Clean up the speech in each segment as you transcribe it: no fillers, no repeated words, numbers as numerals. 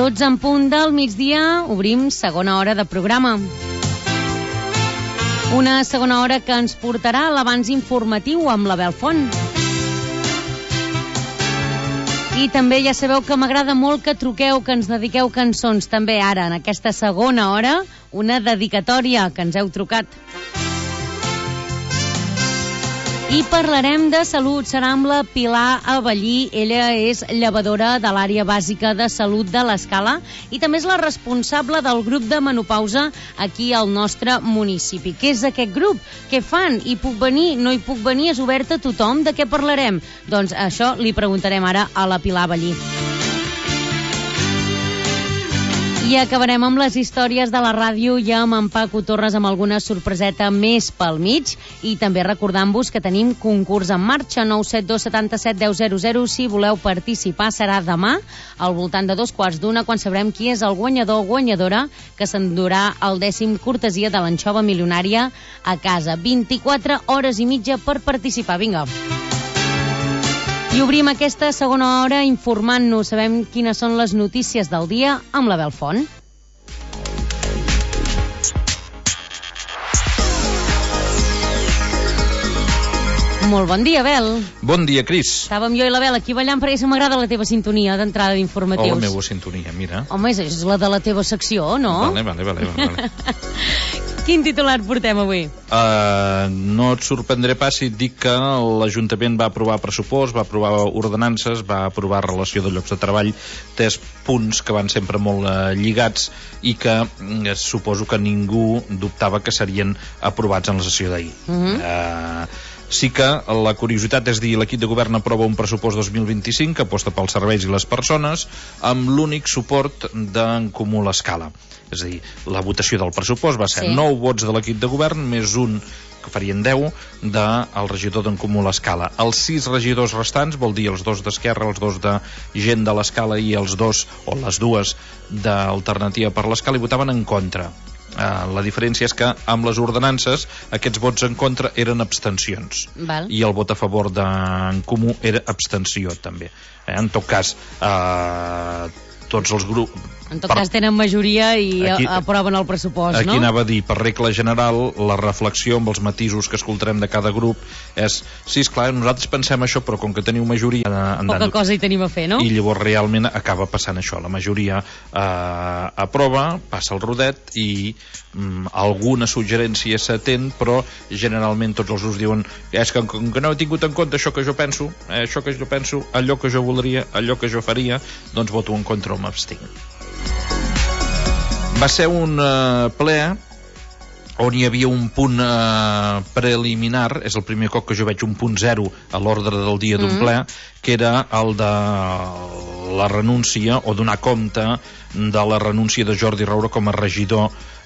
12 en punt del migdia, obrim segona hora de programa. Una segona hora que ens portarà a l'abans informatiu amb la Belfont. I també ja sabeu que m'agrada molt que truqueu, que ens dediqueu cançons. També ara, en aquesta segona hora, una dedicatòria que ens heu trucat. I parlarem de salut. Serà amb la Pilar Avellí. Ella és llevadora de l'àrea bàsica de salut de l'Escala i també és la responsable del grup de menopausa aquí al nostre municipi. Què és aquest grup? Què fan? Hi puc venir? No hi puc venir? És obert a tothom? De què parlarem? Doncs això li preguntarem ara a la Pilar Avellí. I acabarem amb les històries de la ràdio i amb en Paco Torres amb alguna sorpreseta més pel mig i també recordant-vos que tenim concurs en marxa 972 77 10 00. Si voleu participar serà demà al voltant de 2:15 quan sabrem qui és el guanyador o guanyadora que s'endurà el 10è cortesia de l'anxova milionària a casa. 24 hores i mitja per participar. Vinga. I obrim aquesta segona hora informant-nos. Sabem quines són les notícies del dia amb la Belfont. Molt bon dia, Bel. Bon dia, Cris. Estàvem jo i la Bel aquí ballant perquè m'agrada la teva sintonia d'entrada d'informatius. Oh, la meva sintonia, mira. Home, és la de la teva secció, no? Vale. Quin titular portem avui? No et sorprendré pas si et dic que l'Ajuntament va aprovar pressupost, va aprovar ordenances, va aprovar relació de llocs de treball, 3 punts que van sempre molt lligats i que suposo que ningú dubtava que serien aprovats en la sessió d'ahir. Sí que la curiositat és dir, l'equip de govern aprova un pressupost 2025 que aposta pels serveis i les persones amb l'únic suport d'en Comú l'Escala. És a dir, la votació del pressupost va ser 9 vots de l'equip de govern més un, que farien 10, del regidor d'en Comú l'Escala. Els 6 regidors restants, vol dir els 2 d'Esquerra, els 2 de gent de l'Escala i els 2 o les 2 d'Alternativa per l'Escala, i votaven en contra. La diferència és que amb les ordenances aquests vots en contra eren abstencions. I el vot a favor d'en Comú era abstenció també. En tot cas, tots els grups... En tot cas tenen majoria i aproven el pressupost, no? Aquí anava a dir, per regla general, la reflexió amb els matisos que escoltarem de cada grup és, sí, esclar, nosaltres pensem això, però com que teniu majoria... Poca cosa hi tenim a fer, no? I llavors realment acaba passant això. La majoria aprova, passa el rodet i alguna suggerència s'atén, però generalment tots els grups diuen és que com que no he tingut en compte això que jo penso, allò que jo voldria, allò que jo faria, doncs voto en contra o m'abstinc. Va ser un ple on hi havia un punt preliminar, és el primer cop que jo veig un punt 0 a l'ordre del dia d'un ple, que era el de la renúncia o donar compte de la renúncia de Jordi Roure com a regidor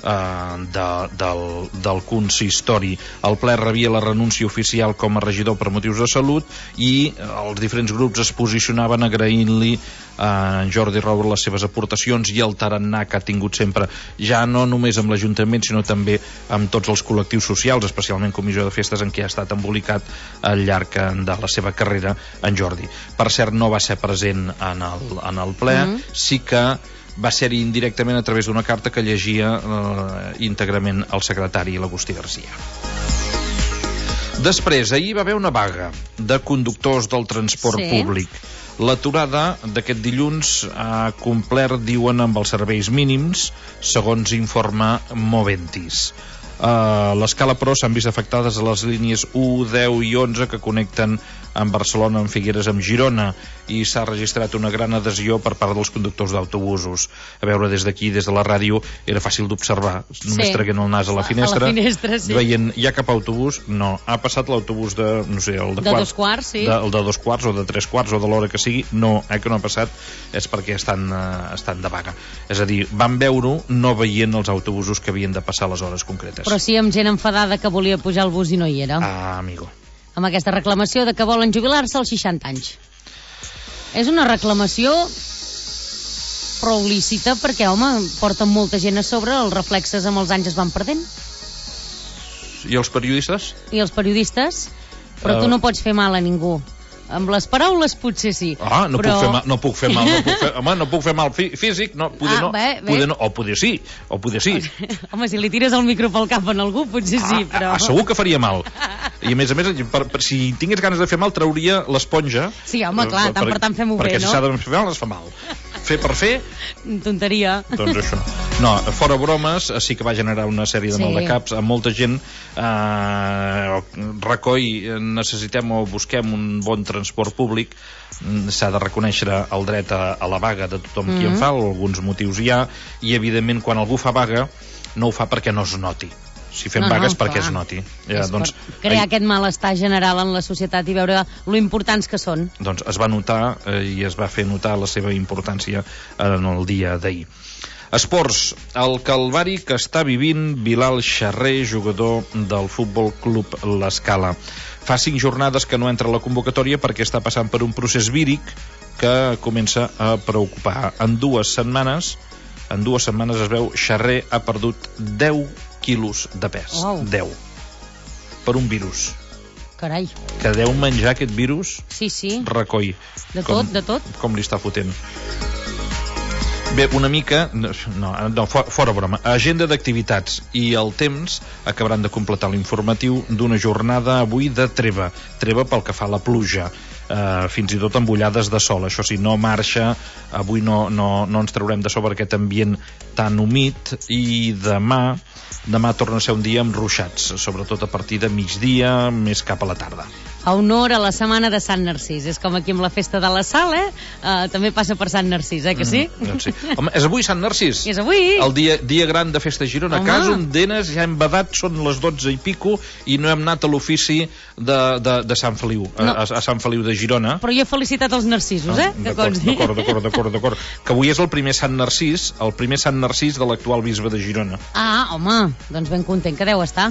del consistori. El ple rebia la renúncia oficial com a regidor per motius de salut i els diferents grups es posicionaven agraint-li a Jordi Roure les seves aportacions i el tarannà que ha tingut sempre, ja no només amb l'Ajuntament sinó també amb tots els col·lectius socials, especialment Comissió de Festes, en què ha estat embolicat al llarg de la seva carrera en Jordi. Per cert, no va ser present en el ple, sí que va ser-hi indirectament a través d'una carta que llegia íntegrament el secretari, l'Agustí Garcia. Després, ahir va haver una vaga de conductors del transport públic. L'aturada d'aquest dilluns ha complert, diuen, amb els serveis mínims, segons informa Moventis. A l'Escala, però, s'han vist afectades a les línies 1, 10 i 11 que connecten amb Barcelona, amb Figueres, amb Girona, i s'ha registrat una gran adhesió per part dels conductors d'autobusos. A veure, des d'aquí, des de la ràdio, era fàcil d'observar, només traient el nas a la finestra, veient, hi ha cap autobús? No. Ha passat l'autobús de, no sé, el de 2 quarts, sí. El de 2 quarts o de 3 quarts o de l'hora que sigui? No, que no ha passat, és perquè estan de vaga. És a dir, van veure-ho no veient els autobusos que havien de passar a les hores concretes. Però sí amb gent enfadada que volia pujar al bus i no hi era. Amigo. Amb aquesta reclamació de que volen jubilar-se als 60 anys. És una reclamació prou lícita perquè, home, porten molta gent a sobre, els reflexes amb els anys es van perdent. I els periodistes? I els periodistes? Però tu no pots fer mal a ningú. Amb les paraules potser sí. No puc fer mal físic, o poder sí. Home, si li tires el micro pel cap en algú, potser sí, però... Segur que faria mal. I a més, si tingués ganes de fer mal, trauria l'esponja. Sí, home, clar, tant per tant fem-ho bé, no? Perquè si s'ha de fer mal, es fa mal. Fer per fer... Tonteria. Doncs això. No, fora bromes, sí que va generar una sèrie de maldecaps a molta gent. Recoi, necessitem o busquem un bon transport públic. S'ha de reconèixer el dret a la vaga de tothom qui en fa, alguns motius hi ha, i evidentment quan algú fa vaga no ho fa perquè no es noti. Si fem vagues perquè es noti. Per crear aquest malestar general en la societat i veure lo importants que són. Doncs es va notar i es va fer notar la seva importància en el dia d'ahir. Esports, el calvari que està vivint Bilal Xarrer, jugador del Futbol Club L'Escala. Fa 5 jornades que no entra a la convocatòria perquè està passant per un procés víric que comença a preocupar. En 2 setmanes es veu Xarrer ha perdut 10 quilos de pes. 10. Per un virus. Carai. Que deu menjar aquest virus. Sí. Recoi. De tot. Com li està fotent. Bé, una mica... No, fora broma. Agenda d'activitats i el temps acabaran de completar l'informatiu d'una jornada avui de treva. Treva pel que fa a la pluja. Fins i tot amb ullades de sol. Això sí, no marxa. Avui no ens traurem de sobre aquest ambient tan humit i demà torna a ser un dia amb ruixats, sobretot a partir de migdia, més cap a la tarda. A honor a la setmana de Sant Narcís. És com aquí amb la festa de la Sal, també passa per Sant Narcís, que sí? Doncs sí. Home, és avui Sant Narcís. És avui. El dia gran de festa a Girona. A casa on denes ja hem badat, són les 12 i pico, i no hem anat a l'ofici de Sant Feliu, a Sant Feliu de Girona. Però jo he felicitat els narcisos, D'acord. Que avui és el primer Sant Narcís, de l'actual bisbe de Girona. Home, doncs ben content que deu estar.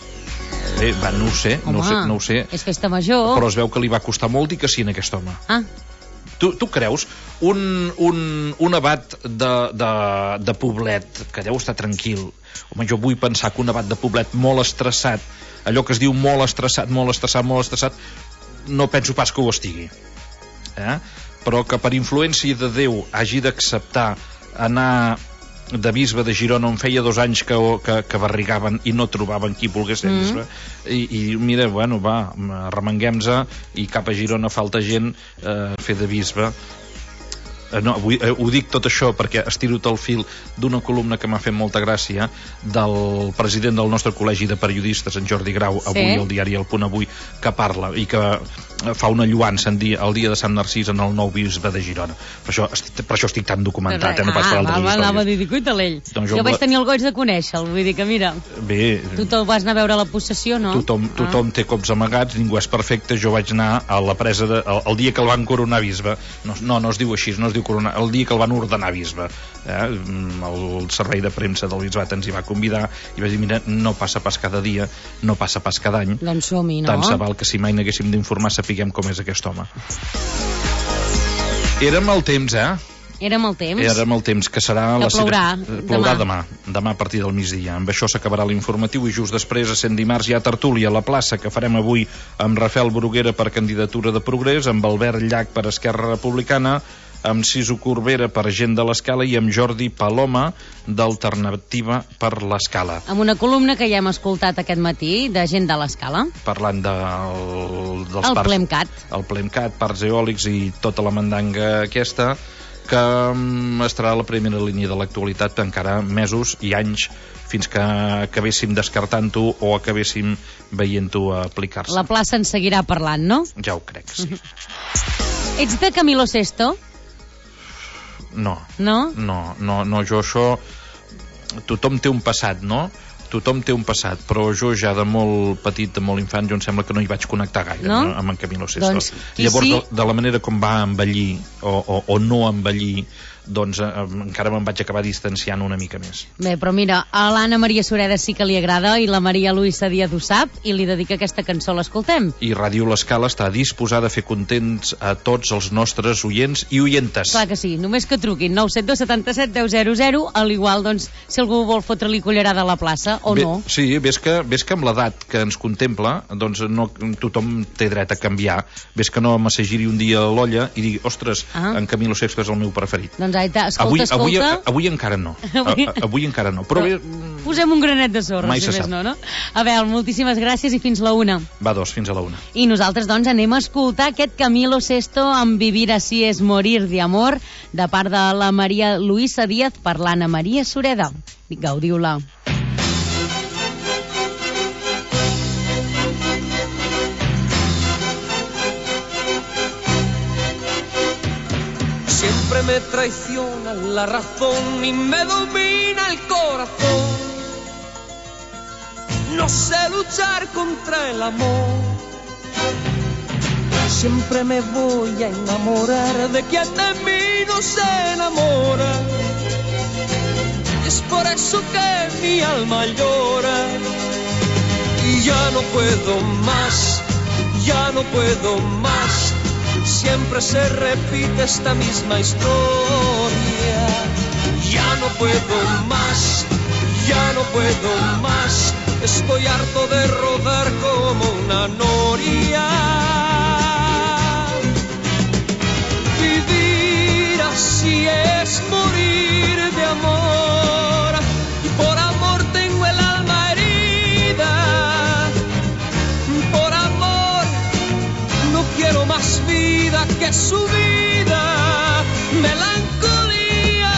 No ho sé. És festa major. Però es veu que li va costar molt i que sí en aquest home. Tu creus un abat de Poblet que deu estar tranquil? Home, jo vull pensar que un abat de Poblet molt estressat, allò que es diu molt estressat, no penso pas que ho estigui. Però que per influència de Déu hagi d'acceptar anar de bisbe de Girona, on feia 2 anys que barrigaven i no trobaven qui volgués ser bisbe, i mira, arremanguem-se i cap a Girona falta gent fer de bisbe. Ho dic tot això perquè estiro el fil d'una columna que m'ha fet molta gràcia del president del nostre col·legi de periodistes, en Jordi Grau, avui al diari El Punt Avui, que parla i que fa una lluança el dia de Sant Narcís en el nou bisbe de Girona. Per això estic tan documentat, no pas per altres històries. Anava a dir, cuita-l'ell. Jo vaig tenir el goig de conèixer-lo, vull dir que mira, tu te'l vas anar a veure a la possessió, no? Tothom té cops amagats, ningú és perfecte. Jo vaig anar a la presa el dia que el van coronar bisbe. No es diu així, no es diu coronar, el dia que el van ordenar bisbe. El servei de premsa del bisbat ens hi va convidar i vaig dir, mira, no passa pas cada dia, no passa pas cada any. Doncs som-hi, no? Tant se val que si mai n'haguéssim d'informar sapiguem com és aquest home. Érem el temps, Érem el temps, que serà... Plourà demà a partir del migdia. Amb això s'acabarà l'informatiu i just després, a 100 dimarts, hi ha tertúlia a la plaça que farem avui amb Rafael Bruguera per Candidatura de Progrés, amb Albert Llach per Esquerra Republicana, amb Sisu Corbera per Gent de l'Escala i amb Jordi Paloma d'Alternativa per l'Escala. Amb una columna que ja hem escoltat aquest matí de Gent de l'Escala. Parlant dels parcs... Plemcat. El Plemcat, parcs eòlics i tota la mandanga aquesta, que estarà a la primera línia de l'actualitat encara mesos i anys fins que acabéssim descartant-ho o acabéssim veient-ho aplicar-se. La plaça en seguirà parlant, no? Ja ho crec, sí. Ets de Camilo Sesto? No, jo això... Tothom té un passat, no? Però jo ja de molt petit, de molt infant, jo em sembla que no hi vaig connectar gaire, no? Amb en Camilo Sesto. Llavors, de la manera com va envellir o no envellir doncs encara me'n vaig acabar distanciant una mica més. Bé, però mira, a l'Anna Maria Sureda sí que li agrada i la Maria Luisa Díaz ho sap i li dedica aquesta cançó, l'escoltem. I Ràdio L'Escala està disposada a fer contents a tots els nostres oients i oientes. Clar que sí, només que truquin 972 77 10 00, a l'igual, doncs, si algú vol fotre-li cullerada a la plaça, o Bé, no. Sí, ves que amb l'edat que ens contempla, doncs no tothom té dret a canviar. Ves que no m'assegiri un dia a l'olla i digui, ostres, en Camilo Sesto és el meu preferit. Doncs escolta. Avui encara no. Avui encara no. Però bé, posem un granet de sorra, mai si se més sap. no? A veure, moltíssimes gràcies i fins la 1. Va, fins a la 1. I nosaltres, doncs, anem a escoltar aquest Camilo Sesto amb Vivir así es morir de amor, de part de la Maria Luisa Díaz per l'Anna Maria Sureda. Gaudiu-la. Siempre me traiciona la razón y me domina el corazón. No sé luchar contra el amor. Siempre me voy a enamorar de quien de mí no se enamora. Es por eso que mi alma llora. Y ya no puedo más, ya no puedo más. Siempre se repite esta misma historia. Ya no puedo más, ya no puedo más. Estoy harto de rodar como una noria. Vivir así es morir de amor. Y por amor tengo el alma herida. Por amor no quiero más vida que su vida, melancolía.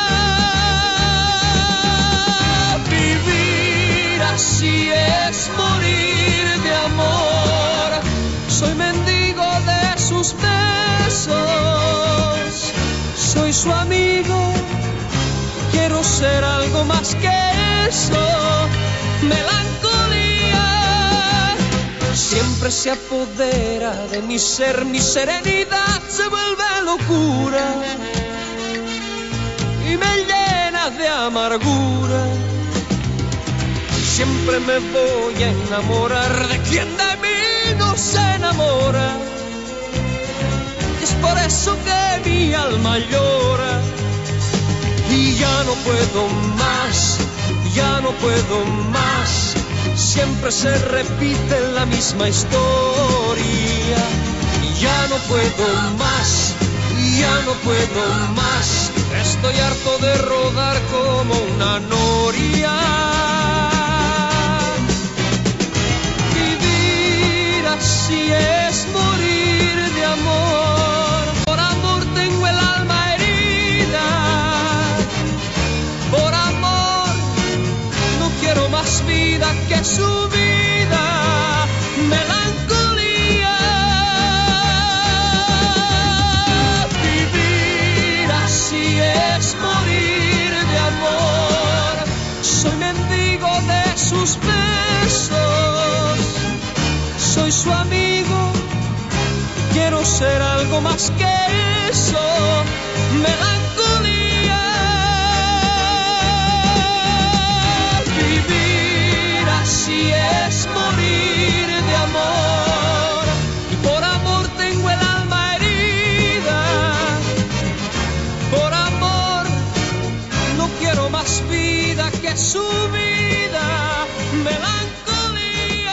Vivir así es morir de amor. Soy mendigo de sus besos, soy su amigo, quiero ser algo más que eso, melancolía. Siempre se apodera de mi ser, mi serenidad se vuelve locura y me llena de amargura. Siempre me voy a enamorar de quien de mí no se enamora. Es por eso que mi alma llora. Y ya no puedo más, ya no puedo más. Siempre se repite la misma historia. Y ya no puedo más, ya no puedo más. Estoy harto de rodar como una noria. Vivir así es morir de amor. Por amor tengo el alma herida. Por amor no quiero más vida que su vida, melancolía. Vivir así es morir de amor. Soy mendigo de sus besos, soy su amigo, quiero ser algo más que eso, melancolía. Vivir así es morir de amor. Y por amor tengo el alma herida. Por amor no quiero más vida que su vida, melancolía.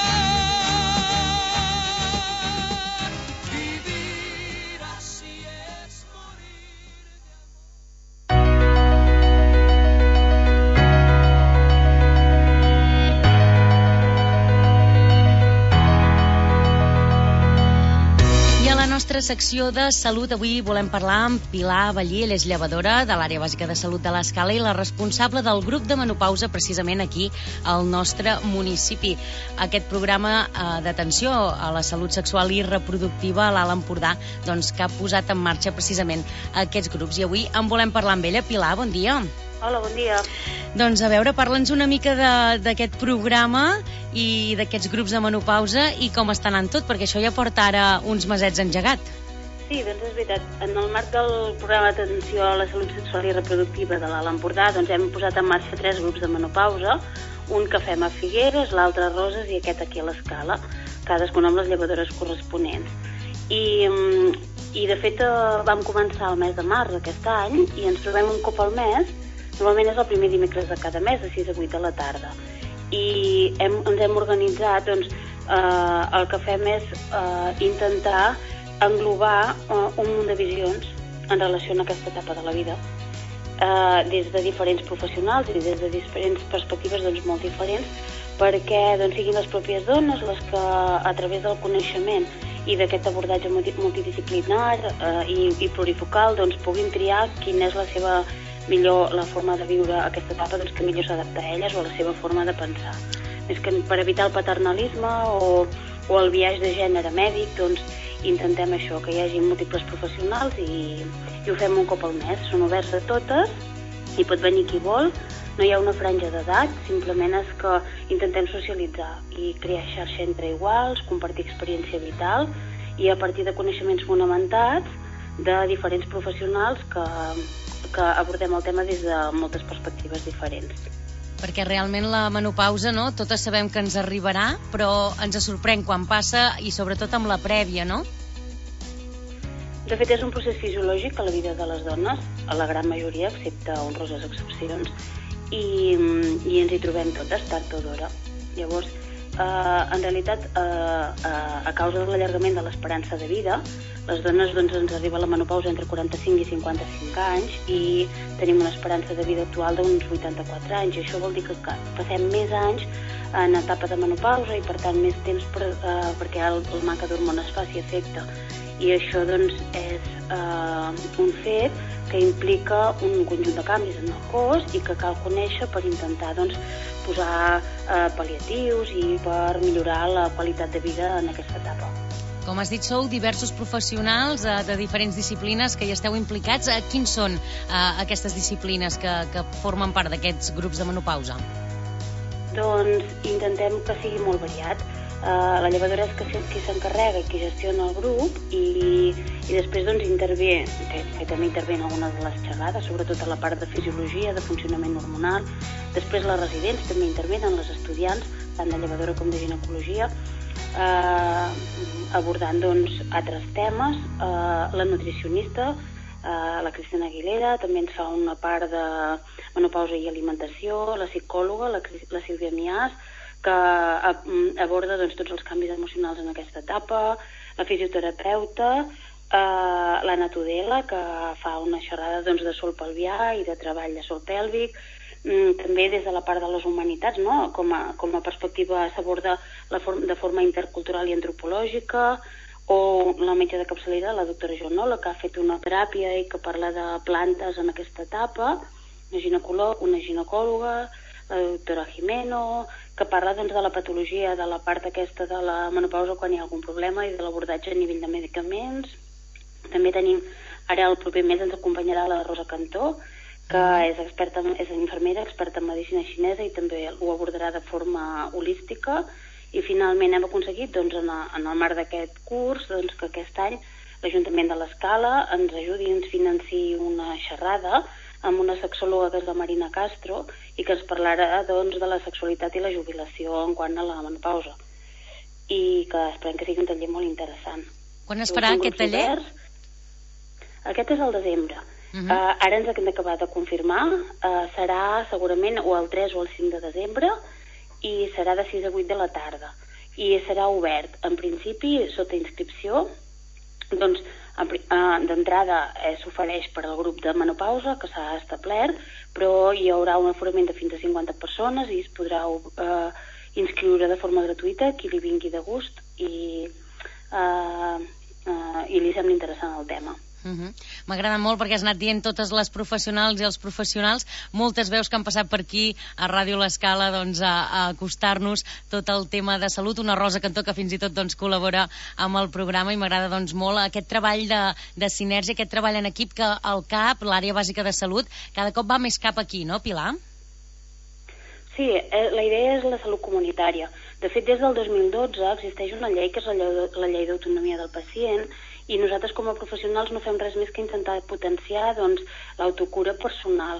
Vivir así es morir de I a la nostra secció de salut avui volem parlar amb Pilar Vallí, ella és llevadora de l'àrea bàsica de salut de l'Escala i la responsable del grup de menopausa precisament aquí al nostre municipi. Aquest programa d'atenció a la salut sexual i reproductiva a l'Alt Empordà, doncs, que ha posat en marxa precisament aquests grups. I avui en volem parlar amb ella. Pilar, bon dia. Hola, bon dia. Doncs a veure, parla'ns una mica d'aquest programa i d'aquests grups de menopausa i com està anant tot, perquè això ja porta ara uns mesets engegat. Sí, doncs és veritat. En el marc del programa d'atenció a la salut sexual i reproductiva de l'Alt Empordà, doncs hem posat en marxa 3 grups de menopausa, un que fem a Figueres, l'altre a Roses i aquest aquí a l'Escala, cadascun amb les llevadores corresponents. I de fet vam començar el mes de març d'aquest any i ens trobem un cop al mes, normalment és el primer dimecres de cada mes, de 6 a 8 de la tarda. I ens hem organitzat, doncs, el que fem és intentar englobar un munt de visions en relació a aquesta etapa de la vida, des de diferents professionals i des de diferents perspectives doncs, molt diferents, perquè doncs, siguin les pròpies dones les que a través del coneixement i d'aquest abordatge multidisciplinar i plurifocal doncs, puguin triar quina és la seva la forma de viure aquesta etapa doncs, que millor s'adapta a elles o a la seva forma de pensar. És que per evitar el paternalisme o el biaix de gènere mèdic, doncs intentem això, que hi hagi múltiples professionals i ho fem un cop al mes. Són oberts a totes i pot venir qui vol, no hi ha una franja d'edat, simplement és que intentem socialitzar i crear xarxa entre iguals, compartir experiència vital i a partir de coneixements fonamentats de diferents professionals que abordem el tema des de moltes perspectives diferents. Perquè realment la menopausa, no? Totes sabem que ens arribarà, però ens sorprèn quan passa i sobretot amb la prèvia, no? De fet, és un procés fisiològic a la vida de les dones, a la gran majoria, excepte honroses excepcions, i ens hi trobem totes, tard o d'hora. Llavors, en realitat, a causa de l'allargament de l'esperança de vida, les dones doncs, ens arriba la menopausa entre 45 i 55 anys i tenim una esperança de vida actual d'uns 84 anys. I això vol dir que passem més anys en etapa de menopausa i, per tant, més temps perquè el manca d'hormones faci efecte. I això doncs, és un fet que implica un conjunt de canvis en el cos i que cal conèixer per intentar doncs, posar pal·liatius i per millorar la qualitat de vida en aquesta etapa. Com has dit, sou diversos professionals de diferents disciplines que hi esteu implicats. Quins són aquestes disciplines que formen part d'aquests grups de menopausa? Doncs intentem que sigui molt variat. La llevadora és qui s'encarrega i qui gestiona el grup i després doncs intervé, que també intervé en algunes de les xerrades, sobretot a la part de fisiologia, de funcionament hormonal. Després les residents també intervenen, les estudiants, tant de llevadora com de ginecologia, abordant doncs, altres temes. La nutricionista, la Cristina Aguilera, també ens fa una part de menopausa i alimentació, la psicòloga, la Sílvia Mias, que aborda doncs, tots els canvis emocionals en aquesta etapa, la fisioterapeuta, l'Anna Tudela, que fa una xerrada doncs, de sol pelvià i de treball de sol pèlvic. També des de la part de les humanitats, no? Com a perspectiva s'aborda de forma intercultural i antropològica, o la metge de capçalera, la doctora Joanola, que ha fet una teràpia i que parla de plantes en aquesta etapa, una ginecòloga, la doctora Jimeno, que parla doncs, de la patologia, de la part aquesta de la menopausa quan hi ha algun problema i de l'abordatge a nivell de medicaments. També tenim, ara el proper mes ens acompanyarà la Rosa Cantó, que és infermera, experta en medicina xinesa i també ho abordarà de forma holística. I finalment hem aconseguit, doncs, en el marc d'aquest curs, doncs, que aquest any l'Ajuntament de l'Escala ens ajudi i ens financi una xerrada amb una sexòloga que és la Marina Castro i que ens parlarà doncs, de la sexualitat i la jubilació en quant a la menopausa. I que esperem que sigui un taller molt interessant. Quan es farà aquest taller? Aquest és al desembre. Ara ens hem d'acabar de confirmar. Serà segurament o el 3 o el 5 de desembre i serà de 6 a 8 de la tarda. I serà obert, en principi, sota inscripció. Doncs, d'entrada s'ofereix per al grup de menopausa que s'ha establert, però hi haurà un aforament de fins a 50 persones i es podrà inscriure de forma gratuïta qui li vingui de gust i li sembla interessant el tema. M'agrada molt perquè has anat dient totes les professionals i els professionals, moltes veus que han passat per aquí a Ràdio l'Escala doncs, a acostar-nos tot el tema de salut, una Rosa Cantó que fins i tot doncs, col·labora amb el programa i m'agrada doncs, molt aquest treball de sinergia, aquest treball en equip que el CAP, l'àrea bàsica de salut, cada cop va més cap aquí, no, Pilar? Sí, la idea és la salut comunitària. De fet, des del 2012 existeix una llei que és la llei d'autonomia del pacient I nosaltres com a professionals no fem res més que intentar potenciar doncs, l'autocura personal,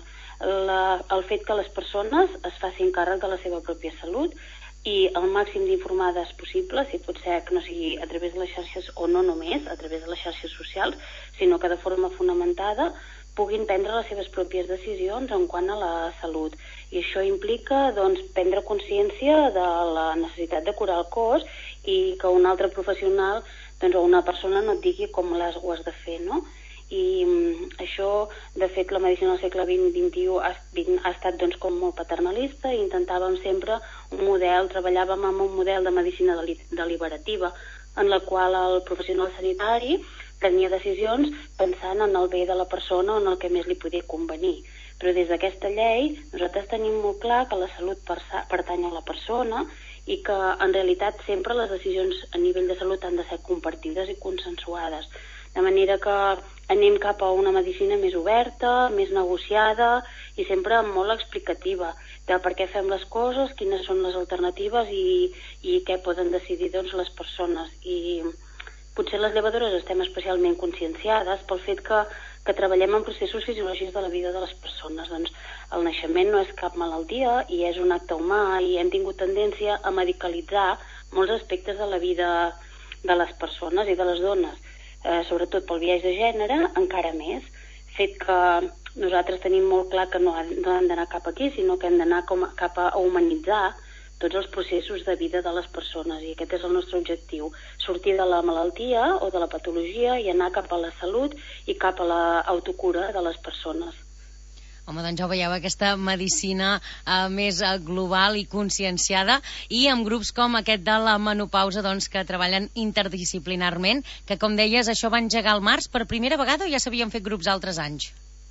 el fet que les persones es facin càrrec de la seva pròpia salut i el màxim d'informades possible, si pot ser que no sigui a través de les xarxes o no només a través de les xarxes socials, sinó que de forma fonamentada puguin prendre les seves pròpies decisions en quant a la salut. I això implica doncs, prendre consciència de la necessitat de curar el cos i que un altre professional doncs, o una persona no et digui com ho has de fer, no? I això, de fet, la medicina del segle XX-XXI ha estat doncs, com molt paternalista i intentàvem sempre un model, treballàvem amb un model de medicina deliberativa en la qual el professional sanitari prenia decisions pensant en el bé de la persona o en el que més li podia convenir. Però des d'aquesta llei nosaltres tenim molt clar que la salut pertany a la persona i que en realitat sempre les decisions a nivell de salut han de ser compartides i consensuades. De manera que anem cap a una medicina més oberta, més negociada i sempre molt explicativa de per què fem les coses, quines són les alternatives i què poden decidir doncs, les persones. I potser les llevadores estem especialment conscienciades pel fet que treballem en processos fisiològics de la vida de les persones. Doncs el naixement no és cap malaltia i és un acte humà i hem tingut tendència a medicalitzar molts aspectes de la vida de les persones i de les dones, sobretot pel biaix de gènere, encara més, fet que nosaltres tenim molt clar que no hem d'anar cap aquí, sinó que hem d'anar cap a humanitzar tots els processos de vida de les persones i aquest és el nostre objectiu, sortir de la malaltia o de la patologia i anar cap a la salut i cap a l'autocura de les persones. Home, doncs ja ho veieu, aquesta medicina més global i conscienciada i amb grups com aquest de la menopausa doncs, que treballen interdisciplinarment, que com deies això va engegar al març per primera vegada o ja s'havien fet grups altres anys?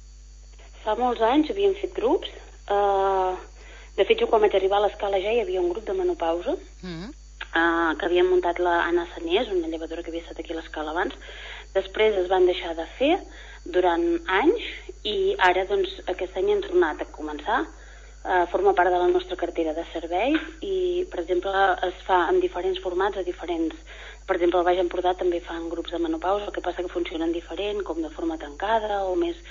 Fa molts anys havíem fet grups. De fet, jo quan vaig arribar a l'Escala ja hi havia un grup de menopausa que havia muntat la Anna Sanés, una llevadora que havia estat aquí a l'Escala abans. Després es van deixar de fer durant anys i ara doncs, aquest any hem tornat a començar. Forma part de la nostra cartera de serveis i, per exemple, es fa en diferents formats, per exemple, al Baix Empordà també fan grups de menopausa, el que passa que funcionen diferent, com de forma tancada o més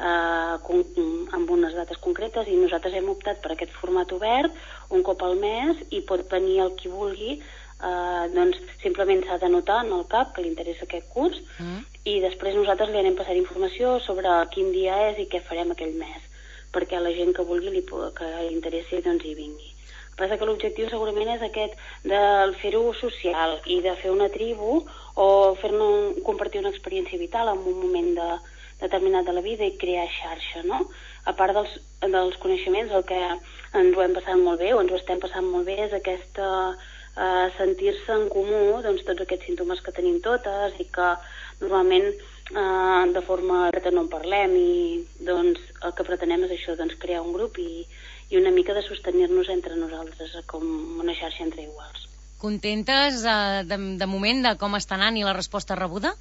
amb unes dates concretes i nosaltres hem optat per aquest format obert un cop al mes i pot venir el qui vulgui, doncs simplement s'ha d'anotar en el CAP que li interessa aquest curs i després nosaltres li anem passant informació sobre quin dia és i què farem aquell mes perquè la gent que vulgui que li interessi doncs hi vingui. El que passa que l'objectiu segurament és aquest de fer-ho social i de fer una tribu o compartir una experiència vital en un moment determinat de la vida i crear xarxa, no? A part dels coneixements, el que ens ho hem passat molt bé o ens ho estem passant molt bé és aquesta sentir-se en comú doncs, tots aquests símptomes que tenim totes i que normalment de forma que no en parlem i doncs el que pretenem és això, doncs crear un grup i una mica de sostenir-nos entre nosaltres com una xarxa entre iguals. Contentes de moment de com està anant i la resposta rebuda?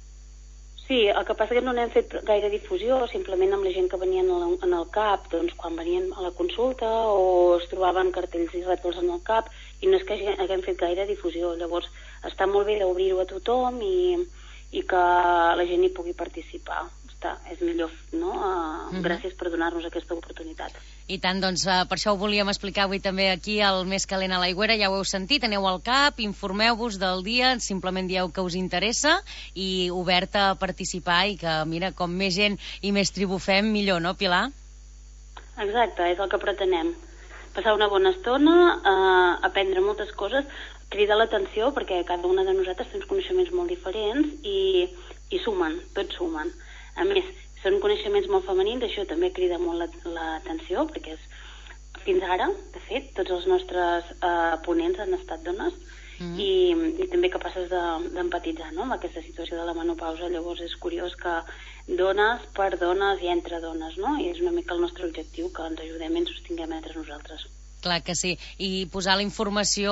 Sí, el que passa que no n'hem fet gaire difusió, simplement amb la gent que venien en el CAP, doncs quan venien a la consulta o es trobaven cartells i rètols en el CAP i no és que haguem fet gaire difusió. Llavors està molt bé d'obrir-ho a tothom i que la gent hi pugui participar. És millor, no? Gràcies per donar-nos aquesta oportunitat. I tant, doncs per això ho volíem explicar avui també aquí al Més Calent a l'Aigüera, ja ho heu sentit, aneu al CAP, informeu-vos del dia, simplement dieu que us interessa i oberta a participar i que, mira, com més gent i més tribu fem, millor, no, Pilar? Exacte, és el que pretenem. Passar una bona estona, aprendre moltes coses, cridar l'atenció perquè cada una de nosaltres té uns coneixements molt diferents i sumen, tots sumen. A més, són coneixements molt femenins, això també crida molt l'atenció, perquè fins ara, de fet, tots els nostres ponents han estat dones i també capaces d'empatitzar amb aquesta situació de la menopausa. Llavors és curiós que dones per dones i entre dones, no? I és una mica el nostre objectiu, que ens ajudem i ens sostinguem entre nosaltres. Clar que sí, i posar la informació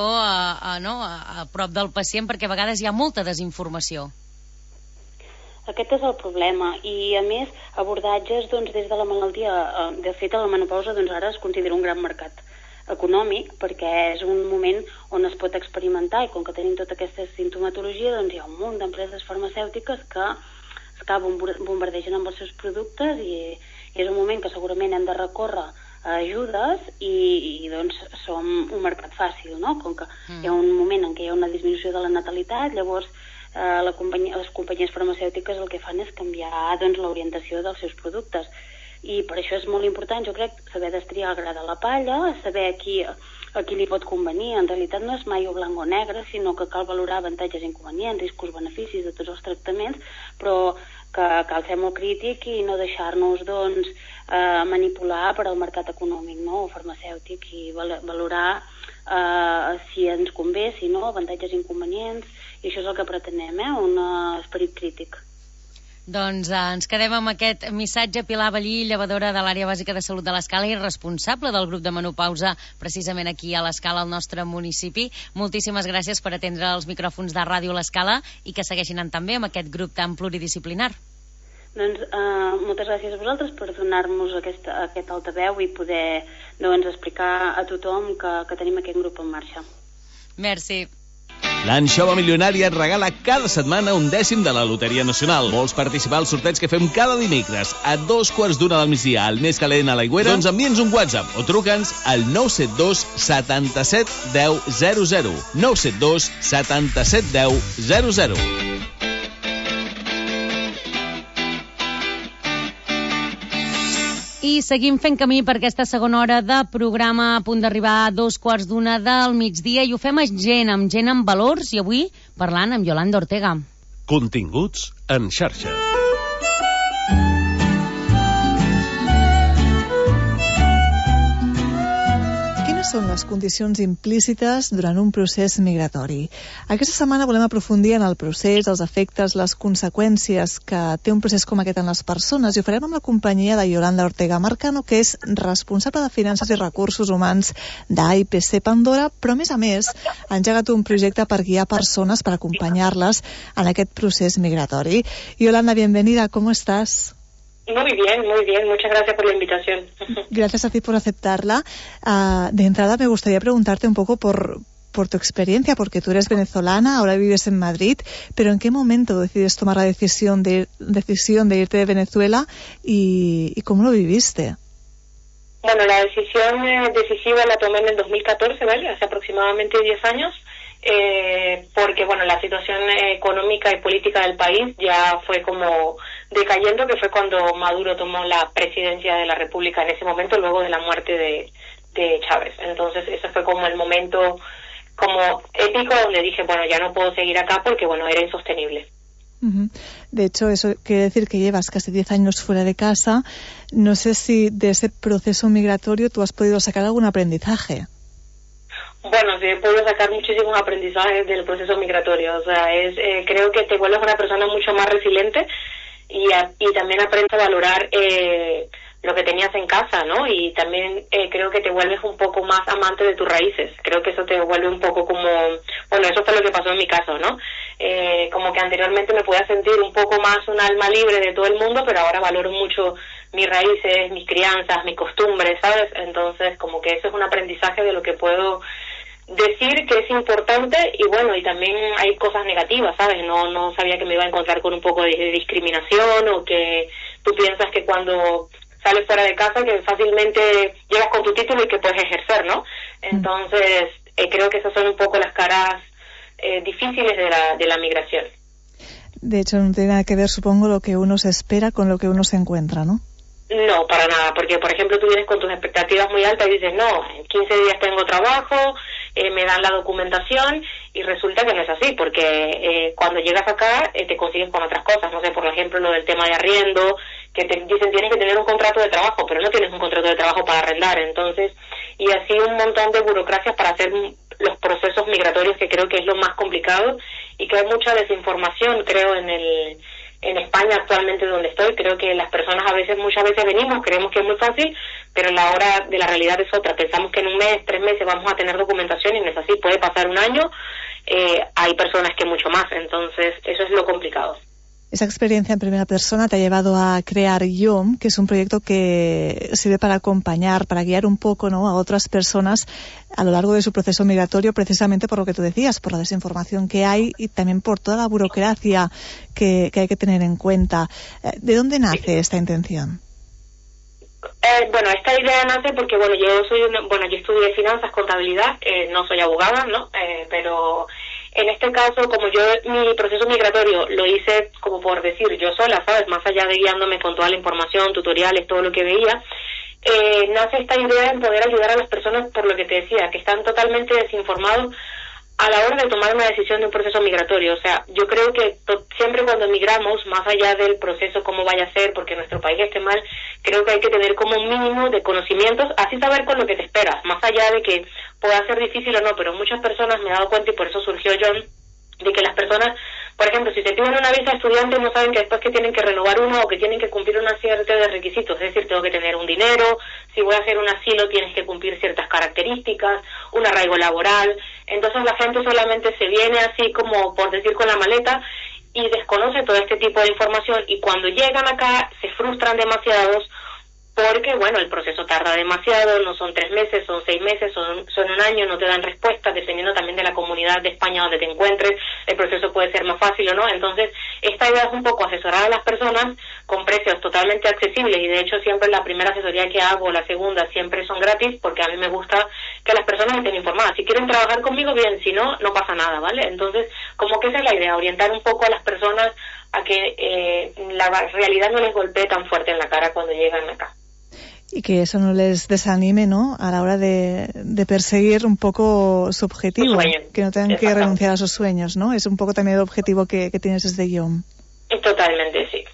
a prop del pacient, perquè a vegades hi ha molta desinformació. Aquest és el problema i, a més, abordatges doncs, des de la malaltia. De fet, a la menopausa doncs, ara es considera un gran mercat econòmic, perquè és un moment on es pot experimentar, i com que tenim tota aquesta sintomatologia, doncs hi ha un munt d'empreses farmacèutiques que bombardegen amb els seus productes, i és un moment que segurament hem de recórrer a ajudes, i doncs som un mercat fàcil, no? Com que hi ha un moment en què hi ha una disminució de la natalitat, llavors les companyies farmacèutiques el que fan és canviar doncs, l'orientació dels seus productes, i per això és molt important, jo crec, saber destriar el gra de la palla, saber a qui li pot convenir. En realitat no és mai o blanc o negre, sinó que cal valorar avantatges i inconvenients, riscos, beneficis de tots els tractaments, però que cal ser molt crític i no deixar-nos doncs, manipular per al mercat econòmic, no? O farmacèutic, i valorar si ens convé, si no, avantatges i inconvenients, i això és el que pretenem, un esperit crític. Doncs ens quedem amb aquest missatge. Pilar Ballí, llevadora de l'àrea bàsica de salut de l'Escala i responsable del grup de menopausa precisament aquí a l'Escala, al nostre municipi. Moltíssimes gràcies per atendre els micròfons de Ràdio l'Escala i que segueixin anant també amb aquest grup tan pluridisciplinar. Doncs moltes gràcies a vosaltres per donar-nos aquest altaveu i poder doncs, explicar a tothom que tenim aquest grup en marxa. Merci. L'Anxova Milionària et regala cada setmana 1/10 de la Loteria Nacional. Vols participar al sorteig que fem cada dimecres a 2:15 del migdia al Més Calent a l'Aigüera? Doncs envia'ns un WhatsApp o truca'ns al 972 77 10 00. 972 77 10 00. I seguim fent camí per aquesta segona hora de programa, a punt d'arribar a 2:15 del migdia, i ho fem amb gent amb valors, i avui parlant amb Yolanda Ortega. Continguts en xarxa. Són les condicions implícites durant un procés migratori. Aquesta setmana volem aprofundir en el procés, els efectes, les conseqüències que té un procés com aquest en les persones, i ho farem amb la companyia de Yolanda Ortega Marcano, que és responsable de Finances i Recursos Humans d'AIPC Pandora, però a més ha engegat un projecte per guiar persones, per acompanyar-les en aquest procés migratori. Yolanda, bienvenida, ¿cómo estás? Muy bien, muchas gracias por la invitación. Gracias a ti por aceptarla. De entrada me gustaría preguntarte un poco por tu experiencia, porque tú eres venezolana, ahora vives en Madrid, pero ¿en qué momento decides tomar la decisión de irte de Venezuela y cómo lo viviste? Bueno, la decisión decisiva la tomé en el 2014, ¿vale? Hace aproximadamente 10 años. Porque bueno, la situación económica y política del país ya fue como decayendo, que fue cuando Maduro tomó la presidencia de la República en ese momento, luego de la muerte de Chávez. Entonces ese fue como el momento como épico donde dije, bueno, ya no puedo seguir acá porque bueno, era insostenible. De hecho, eso quiere decir que llevas casi 10 años fuera de casa. No sé si de ese proceso migratorio tú has podido sacar algún aprendizaje. Bueno, sí, he podido sacar muchísimos aprendizajes del proceso migratorio. O sea, creo que te vuelves una persona mucho más resiliente y también aprendes a valorar lo que tenías en casa, ¿no? Y también creo que te vuelves un poco más amante de tus raíces. Creo que eso te vuelve un poco como... Bueno, eso fue lo que pasó en mi caso, ¿no? Como que anteriormente me podía sentir un poco más un alma libre de todo el mundo, pero ahora valoro mucho mis raíces, mis crianzas, mis costumbres, ¿sabes? Entonces, como que eso es un aprendizaje de lo que puedo decir que es importante. Y bueno, y también hay cosas negativas, ¿sabes? No sabía que me iba a encontrar con un poco de discriminación, o que tú piensas que cuando sales fuera de casa que fácilmente llegas con tu título y que puedes ejercer, ¿no? Entonces, creo que esas son un poco las caras difíciles de la migración. De hecho, no tiene nada que ver, supongo, lo que uno se espera con lo que uno se encuentra, ¿no? No, para nada, porque por ejemplo tú vienes con tus expectativas muy altas y dices, no, en 15 días tengo trabajo, me dan la documentación, y resulta que no es así, porque cuando llegas acá te consigues con otras cosas, no sé, por ejemplo lo del tema de arriendo, que te dicen tienes que tener un contrato de trabajo, pero no tienes un contrato de trabajo para arrendar, entonces, y así un montón de burocracias para hacer los procesos migratorios, que creo que es lo más complicado, y que hay mucha desinformación, creo, en España actualmente donde estoy. Creo que las personas muchas veces venimos, creemos que es muy fácil, pero la hora de la realidad es otra. Pensamos que en un mes, 3 meses vamos a tener documentación, y no es así, puede pasar un año, hay personas que mucho más, entonces eso es lo complicado. Esa experiencia en primera persona te ha llevado a crear YOM, que es un proyecto que sirve para acompañar, para guiar un poco, ¿no?, a otras personas a lo largo de su proceso migratorio, precisamente por lo que tú decías, por la desinformación que hay y también por toda la burocracia que hay que tener en cuenta. ¿De dónde nace esta intención? Bueno, esta idea nace porque, bueno, yo estudié finanzas, contabilidad, no soy abogada, ¿no? Pero en este caso, como yo mi proceso migratorio lo hice, como por decir, yo sola, ¿sabes? Más allá de guiándome con toda la información, tutoriales, todo lo que veía, nace esta idea en poder ayudar a las personas, por lo que te decía, que están totalmente desinformados a la hora de tomar una decisión de un proceso migratorio. O sea, yo creo que siempre cuando emigramos, más allá del proceso, cómo vaya a ser, porque nuestro país esté mal, creo que hay que tener como un mínimo de conocimientos, así saber con lo que te esperas, más allá de que pueda ser difícil o no, pero muchas personas me he dado cuenta, y por eso surgió John, de que las personas, por ejemplo, si te piden una visa de estudiante, no saben que después que tienen que renovar una o que tienen que cumplir una serie de requisitos, es decir, tengo que tener un dinero, si voy a hacer un asilo tienes que cumplir ciertas características, un arraigo laboral. Entonces la gente solamente se viene así como por decir con la maleta y desconoce todo este tipo de información, y cuando llegan acá se frustran demasiados porque, bueno, el proceso tarda demasiado, no son 3 meses, son 6 meses, son 1 año, no te dan respuesta, dependiendo también de la comunidad de España donde te encuentres, el proceso puede ser más fácil o no. Entonces, esta idea es un poco asesorar a las personas con precios totalmente accesibles, y de hecho siempre la primera asesoría que hago, la segunda, siempre son gratis, porque a mí me gusta que las personas estén informadas. Si quieren trabajar conmigo, bien, si no, no pasa nada, ¿vale? Entonces, como que esa es la idea, orientar un poco a las personas a que la realidad no les golpee tan fuerte en la cara cuando llegan acá. Y que eso no les desanime, ¿no?, a la hora de perseguir un poco su objetivo, que no tengan que renunciar a sus sueños, ¿no? Es un poco también el objetivo que tienes desde YOM. Totalmente, sí.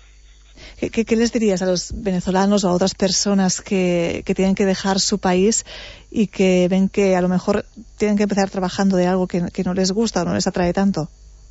¿Qué les dirías a los venezolanos o a otras personas que tienen que dejar su país y que ven que a lo mejor tienen que empezar trabajando de algo que no les gusta o no les atrae tanto?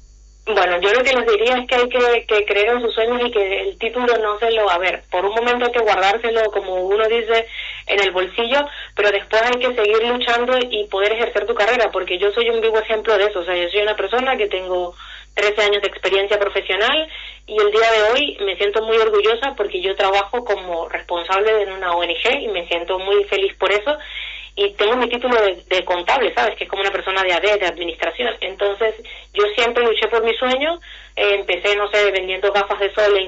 Bueno, yo lo que les diría es que hay que creer en sus sueños y que el título no se lo... A ver, por un momento hay que guardárselo, como uno dice, en el bolsillo, pero después hay que seguir luchando y poder ejercer tu carrera, porque yo soy un vivo ejemplo de eso. O sea, yo soy una persona que tengo 13 años de experiencia profesional y el día de hoy me siento muy orgullosa porque yo trabajo como responsable en una ONG y me siento muy feliz por eso. Y tengo mi título de contable, ¿sabes? Que es como una persona de AD, de administración. Entonces, yo siempre luché por mi sueño. Empecé, no sé, vendiendo gafas de sol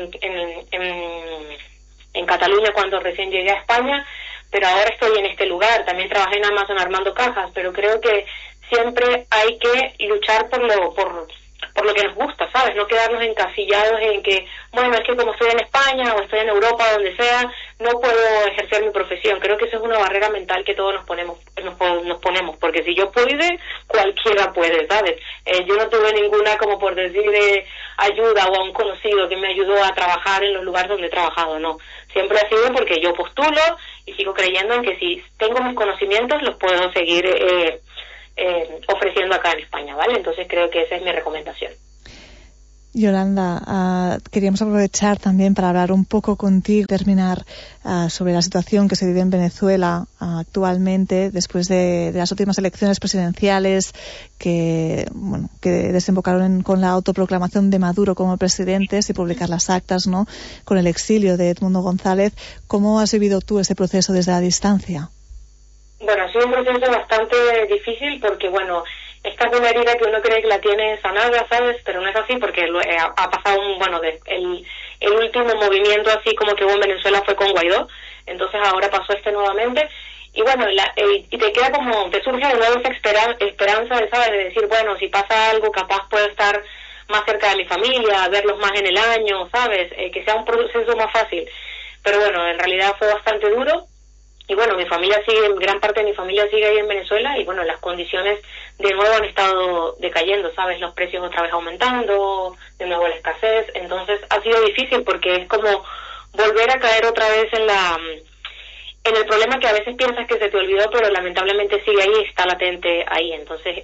en Cataluña cuando recién llegué a España, pero ahora estoy en este lugar. También trabajé en Amazon armando cajas, pero creo que siempre hay que luchar por lo que nos gusta, ¿sabes? No quedarnos encasillados en que, bueno, es que como estoy en España o estoy en Europa, donde sea, no puedo ejercer mi profesión. Creo que eso es una barrera mental que todos nos ponemos, porque si yo pude, cualquiera puede, ¿sabes? Yo no tuve ninguna, como por decir, de ayuda o a un conocido que me ayudó a trabajar en los lugares donde he trabajado, no. Siempre ha sido porque yo postulo y sigo creyendo en que si tengo mis conocimientos los puedo seguir ofreciendo acá en España, ¿vale? Entonces creo que esa es mi recomendación. Yolanda, queríamos aprovechar también para hablar un poco contigo, terminar sobre la situación que se vive en Venezuela actualmente después de las últimas elecciones presidenciales que desembocaron con la autoproclamación de Maduro como presidente, sin publicar las actas, ¿no?, con el exilio de Edmundo González. ¿Cómo has vivido tú ese proceso desde la distancia? Bueno, ha sido un proceso bastante difícil porque, bueno, esta es una herida que uno cree que la tiene sanada, ¿sabes? Pero no es así porque ha pasado el último movimiento así como que hubo en Venezuela fue con Guaidó, entonces ahora pasó nuevamente y bueno, y te queda como, te surge de nuevo esa esperanza de, ¿sabes? De decir, bueno, si pasa algo capaz puedo estar más cerca de mi familia, verlos más en el año, ¿sabes? Que sea un proceso más fácil. Pero bueno, en realidad fue bastante duro. Y bueno, gran parte de mi familia sigue ahí en Venezuela y bueno, las condiciones de nuevo han estado decayendo, ¿sabes? Los precios otra vez aumentando, de nuevo la escasez, entonces ha sido difícil porque es como volver a caer otra vez en el problema que a veces piensas que se te olvidó, pero lamentablemente sigue ahí, está latente ahí. Entonces,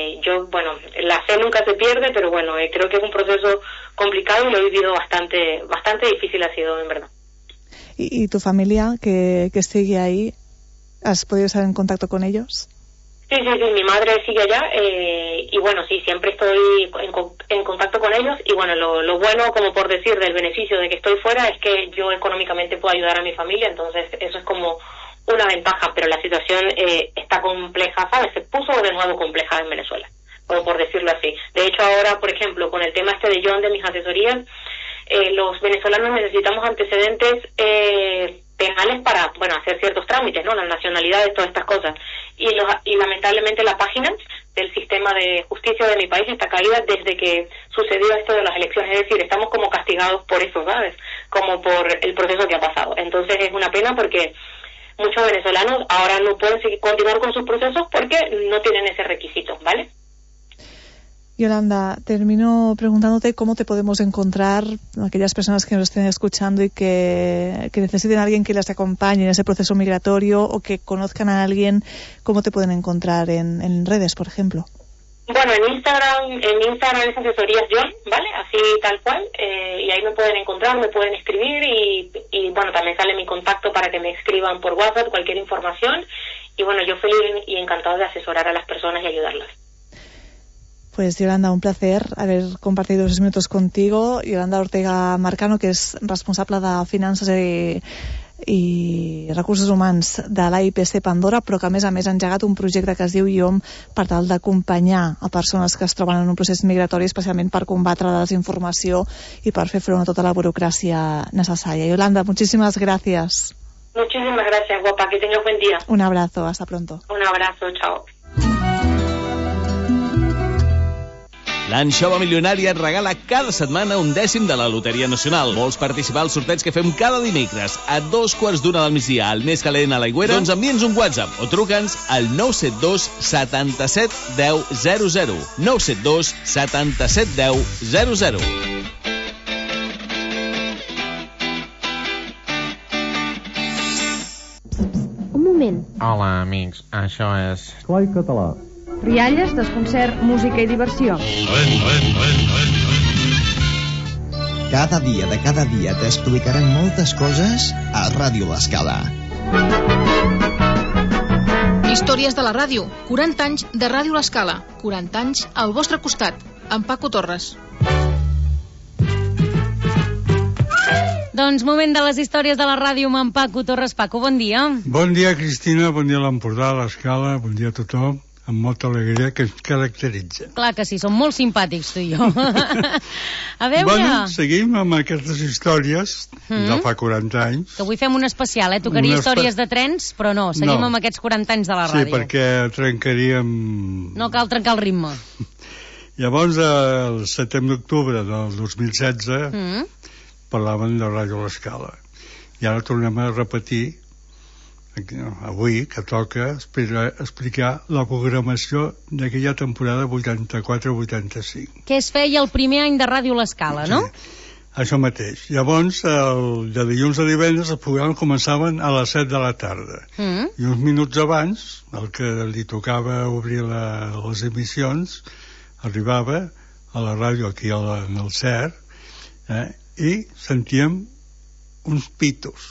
la fe nunca se pierde, pero bueno, creo que es un proceso complicado y lo he vivido bastante difícil ha sido, en verdad. ¿Y tu familia que sigue ahí? ¿Has podido estar en contacto con ellos? Sí, mi madre sigue allá y bueno, sí, siempre estoy en contacto con ellos y bueno, lo bueno, como por decir, del beneficio de que estoy fuera es que yo económicamente puedo ayudar a mi familia, entonces eso es como una ventaja, pero la situación está compleja, ¿sabes? Se puso de nuevo compleja en Venezuela, como por decirlo así. De hecho, ahora, por ejemplo, con el tema de John de mis asesorías, los venezolanos necesitamos antecedentes penales para, bueno, hacer ciertos trámites, ¿no? La nacionalidad de todas estas cosas. Y lamentablemente la página del sistema de justicia de mi país está caída desde que sucedió esto de las elecciones. Es decir, estamos como castigados por eso, ¿sabes? Como por el proceso que ha pasado. Entonces es una pena porque muchos venezolanos ahora no pueden continuar con sus procesos porque no tienen ese requisito, ¿vale? Yolanda, termino preguntándote cómo te podemos encontrar aquellas personas que nos estén escuchando y que necesiten a alguien que les acompañe en ese proceso migratorio o que conozcan a alguien. ¿Cómo te pueden encontrar en redes, por ejemplo? Bueno, en Instagram es asesorías John, ¿vale? Así tal cual, y ahí me pueden encontrar, me pueden escribir y bueno, también sale mi contacto para que me escriban por WhatsApp cualquier información y bueno, yo feliz y encantado de asesorar a las personas y ayudarlas. Pues Yolanda, un placer haver compartido esos minutos contigo. Yolanda Ortega Marcano, que és responsable de finances i recursos humans de l'AIPC Pandora, però que a més ha engegat un projecte que es diu IOM per tal d'acompanyar a persones que es troben en un procés migratori, especialment per combatre la desinformació i per fer front a tota la burocràcia necessària. Yolanda, muchísimas gracias. Muchísimas gracias, guapa, que tengas buen día. Un abrazo, hasta pronto. Un abrazo, chao. L'Anxova Milionària et regala cada setmana un dècim de la Loteria Nacional. Vols participar al sorteig que fem cada dimecres a 2:15 del migdia al més calent a l'Aigüera? Doncs envia'ns un WhatsApp o truca'ns al 972 77 10 00. 972 77 10 00. Un moment. Hola, amics. Això és... Clar i català. Rialles, desconcert, música i diversió. Cada dia t'explicarem moltes coses a Ràdio L'Escala. Històries de la ràdio. 40 anys de Ràdio L'Escala. 40 anys al vostre costat. Amb Paco Torres. Doncs moment de les històries de la ràdio amb en Paco Torres. Paco, bon dia. Bon dia, Cristina, bon dia a l'Empordà, a l'Escala, bon dia a tothom, amb molta alegria que ens caracteritza. Clar que sí, som molt simpàtics, tu i jo. A veure... Bueno, seguim amb aquestes històries de fa 40 anys. Que avui fem un especial, Tocaria històries de trens, però no, seguim amb aquests 40 anys de la ràdio. Sí, perquè trencaríem... No cal trencar el ritme. Llavors, el 7 d'octubre del 2016, parlaven de Ràdio L'Escala. I ara tornem a repetir, avui, que toca explicar la programació d'aquella temporada 84-85. Que es feia el primer any de Ràdio L'Escala, no? Sí, això mateix. Llavors, de dilluns a divendres, els programes començaven a les 7 de la tarda. I uns minuts abans, el que li tocava obrir les emissions, arribava a la ràdio aquí en el CER, i sentíem uns pitos.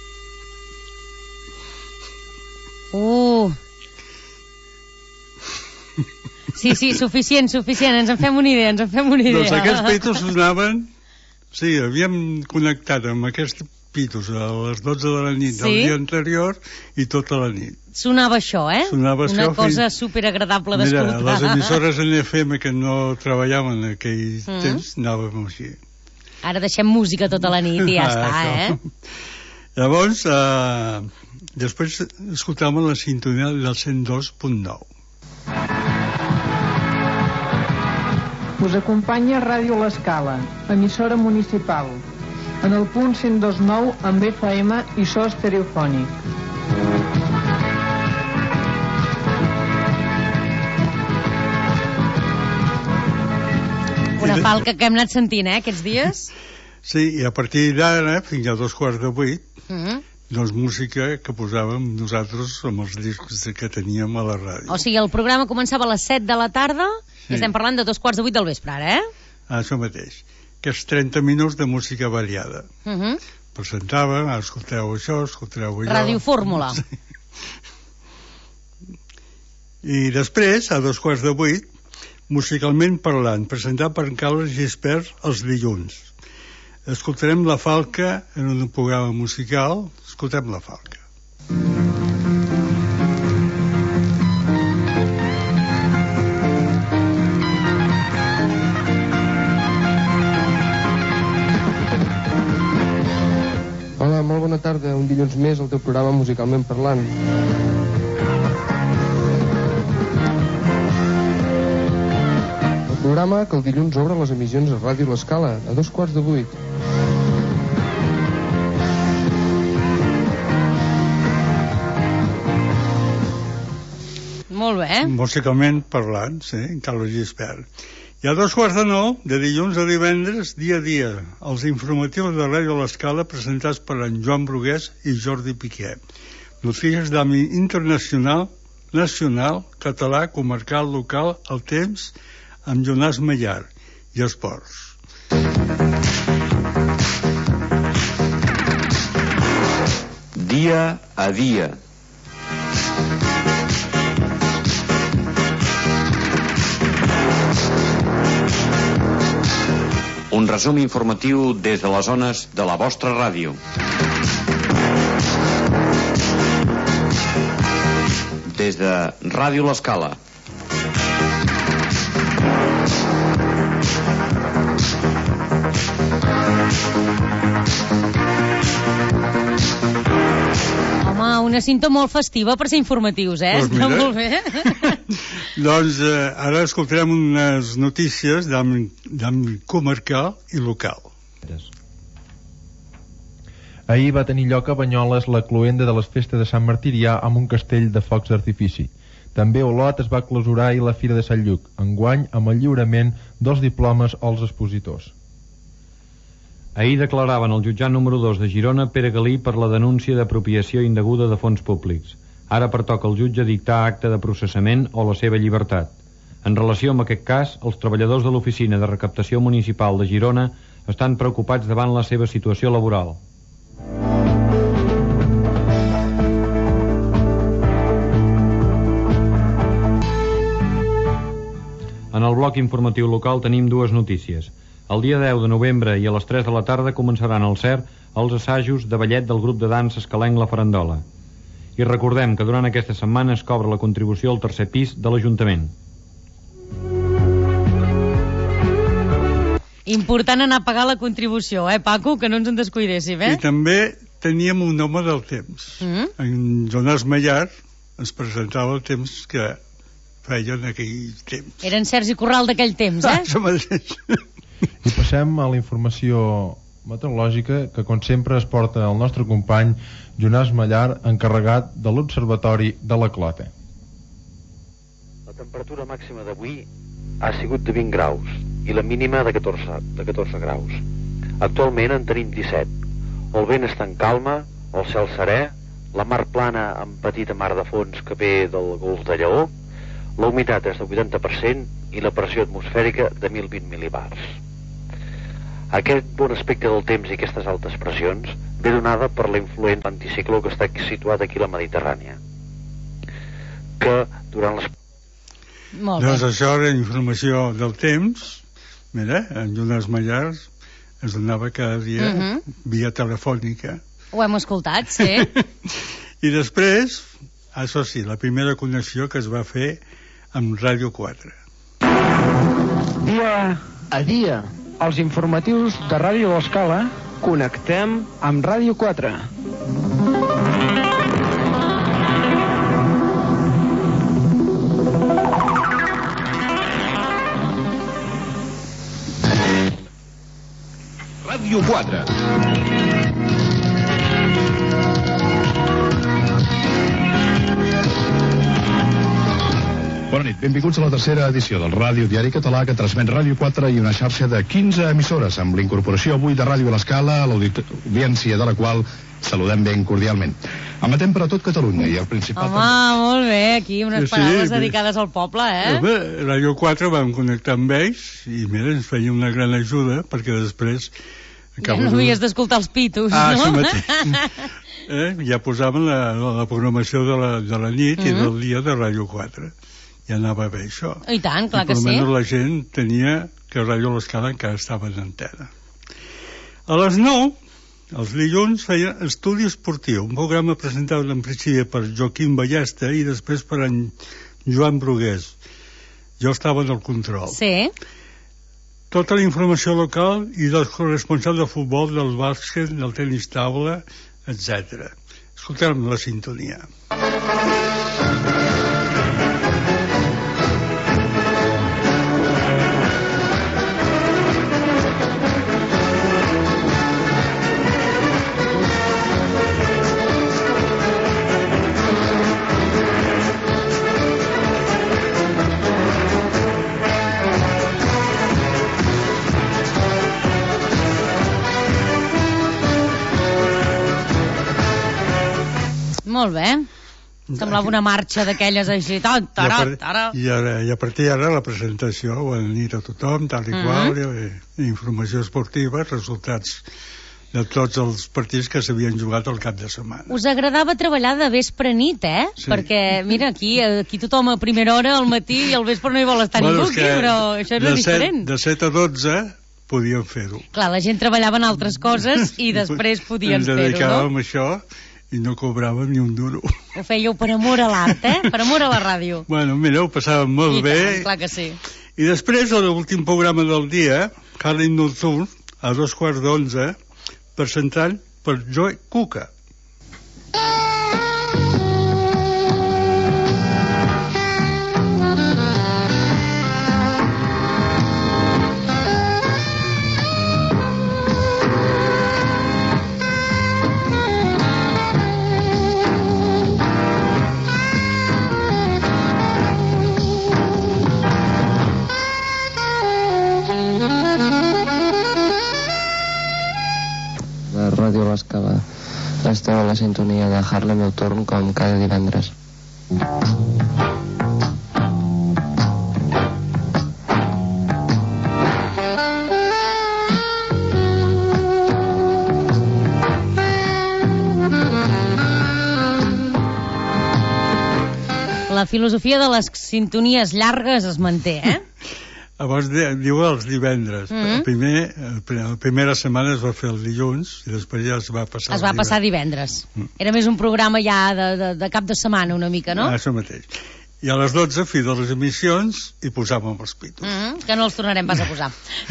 Sí, suficient, ens en fem una idea, Doncs aquests pitos sonaven... Sí, havíem connectat amb aquests pitos a les 12 de la nit del dia anterior i tota la nit. Sonava això, Sonava una cosa superagradable d'escoltar. Mira, les emissores en FM que no treballaven en aquell temps, anàvem així. Ara deixem música tota la nit i ja està, Llavors, després escoltàvem la sintonia del 102.9. Us acompanya Ràdio L'Escala, emissora municipal, en el punt 102.9 amb FM i so estereofònic. Una falca que hem anat sentint, aquests dies. Sí, i a partir d'ara, fins a 7:15, doncs música que posàvem nosaltres amb els discos que teníem a la ràdio. O sigui, el programa començava a les 7 de la tarda i estem parlant de 7:15 del vespre, ara, Això mateix, que és 30 minuts de música variada. Presentàvem, escolteu això, escolteu allò... Ràdio Fórmula. I després, a 7:45, Musicalment parlant, presentat per Carles Gispert els dilluns. Escoltarem La Falca en un programa musical. Escoltem La Falca. Hola, molt bona tarda. Un dilluns més al teu programa Musicalment parlant. El programa que el dilluns obre les emissions a Ràdio L'Escala a 7:45. Molt bé. Musicalment parlant, sí, en Carles Gispert. I a 8:45, de dilluns a divendres, dia a dia, els informatius de Ràdio L'Escala presentats per en Joan Brugués i Jordi Piqué. Notícies d'àmbit internacional, nacional, català, comarcal, local, el temps, amb Jonàs Mallar i esports. Dia a dia. Un resum informatiu des de les zones de la vostra ràdio. Des de Ràdio L'Escala. Home, una cinta molt festiva per ser informatius, Pues Està molt bé. Doncs ara escoltarem unes notícies d'àmbit comarcal i local. Ahir va tenir lloc a Banyoles la cloenda de les festes de Sant Martirià amb un castell de focs d'artifici. També a Olot es va clausurar ahir la Fira de Sant Lluc, enguany amb el lliurament dels diplomes als expositors. Ahir declaraven el jutjat número 2 de Girona Pere Galí per la denúncia d'apropiació indeguda de fons públics. Ara pertoca al jutge dictar acte de processament o la seva llibertat. En relació amb aquest cas, els treballadors de l'Oficina de Recaptació Municipal de Girona estan preocupats davant la seva situació laboral. En el bloc informatiu local tenim dues notícies. El dia 10 de novembre i a les 3 de la tarda començaran al CER els assajos de ballet del grup de dansa escalenc La Farandola. I recordem que durant aquesta setmana es cobra la contribució al tercer pis de l'Ajuntament. Important anar a pagar la contribució, Paco? Que no ens en descuidéssim, I també teníem un home del temps. En Jonàs Mallar ens presentava el temps que feia en aquell temps. Era en Sergi Corral d'aquell temps, Això mateix. I passem a la informació meteorològica que, com sempre, es porta el nostre company Jonàs Mallar, encarregat de l'Observatori de la Clota. La temperatura màxima d'avui ha sigut de 20 graus i la mínima de 14 graus. Actualment en tenim 17. El vent està en calma, el cel serè, la mar plana amb petita mar de fons que ve del Golf de Lleó, la humitat és de 80% i la pressió atmosfèrica de 1.020 mil·libars. Aquest bon aspecte del temps i aquestes altes pressions ve donada per la influent anticicló que està situat aquí a la Mediterrània, que durant les... Doncs això era informació del temps. Mira, en Jonàs Mallar es donava cada dia via telefònica. Ho hem escoltat, sí. I després, això sí, la primera connexió que es va fer amb Ràdio 4. Dia a dia, els informatius de Ràdio L'Escala connectem amb Ràdio 4. Ràdio 4. Bona nit, benvinguts a la tercera edició del Ràdio Diari Català que transmet Ràdio 4 i una xarxa de 15 emissores amb la incorporació avui de Ràdio L'Escala, a l'audiència de la qual saludem ben cordialment. Emetem per a tot Catalunya i el principal... Home, molt bé, aquí unes paraules dedicades al poble, Ràdio 4 vam connectar amb ells i mira, ens feia una gran ajuda perquè després... Ja no havies d'escoltar els pitos, no? Això mateix. Ja posaven la programació de la nit i del dia de Ràdio 4. ja anava bé això. I tant, clar que sí. I almenys la gent tenia que Ràdio l'Escala encara estava en antena. A les 9, els dilluns, feia Estudi Esportiu, un programa presentat en principi per Joaquim Ballesta i després per en Joan Brugués. Jo estava en el control. Sí. Tota la informació local i dels corresponsals de futbol, del bàsquet, del tenis taula, etc. Escoltem la sintonia. Molt bé. Semblava una marxa d'aquelles així. I a partir d'ara la presentació, bona nit a tothom, tal i qual, informació esportiva, resultats de tots els partits que s'havien jugat al cap de setmana. Us agradava treballar de vespre a nit, eh? Sí. Perquè, mira, aquí tothom a primera hora al matí i al vespre no hi vol estar ningú aquí, però això era diferent. De 7 a 12 podíem fer-ho. Clar, la gent treballava en altres coses i després podien fer-ho, no? Ens dedicàvem a això i no cobràvem ni un duro. Ho fèieu per amor a l'art, Per amor a la ràdio. Bueno, mira, ho passàvem molt bé. I tant, clar que sí. I després, l'últim programa del dia, Harlem Nocturn, a 11:15, presentant per Joe Cuca. Ràdio l'Escala. Esteu a la sintonia de Harlem Nocturn com cada divendres. La filosofia de les sintonies llargues es manté, Llavors diu els divendres. La primera setmana es va fer el dilluns i després ja es va passar es va passar divendres. Era més un programa ja de cap de setmana una mica, no? Això mateix. I a les 12, fi de les emissions, hi posàvem els pitos. Que no els tornarem pas a posar.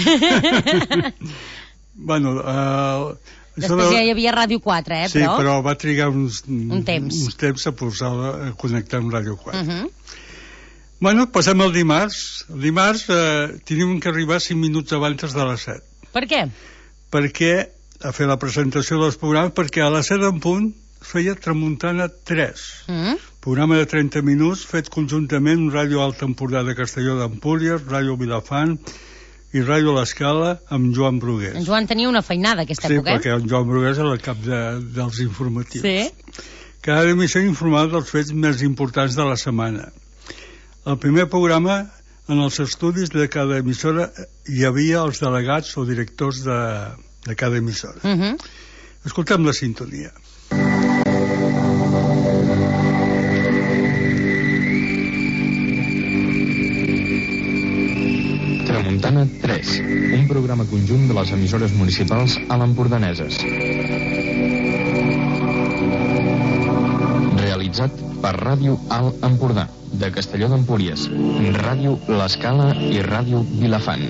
Bueno, després ja hi havia Ràdio 4, Sí, però va trigar un temps a connectar amb Ràdio 4. Bueno, passem al dimarts. El dimarts tenim que arribar 5 minuts abans de les 7. Per què? Perquè a fer la presentació dels programes, perquè a les 7 en punt feia Tramuntana 3. Programa de 30 minuts fet conjuntament amb Ràdio Alt Empordà de Castelló d'Empúries, Ràdio Vilafant i Ràdio l'Escala amb Joan Brugués. En Joan tenia una feinada aquesta època, Sí, perquè en Joan Brugués era el cap dels informatius. Sí. Cada emissió informava dels fets més importants de la setmana. El primer programa, en els estudis de cada emissora, hi havia els delegats o directors de cada emissora. Escoltem la sintonia. Tramuntana 3, un programa conjunt de les emissores municipals a l'Empordaneses. Realitzat per Ràdio Alt Empordà, de Castelló d'Empúries, Ràdio l'Escala i Ràdio Vilafant.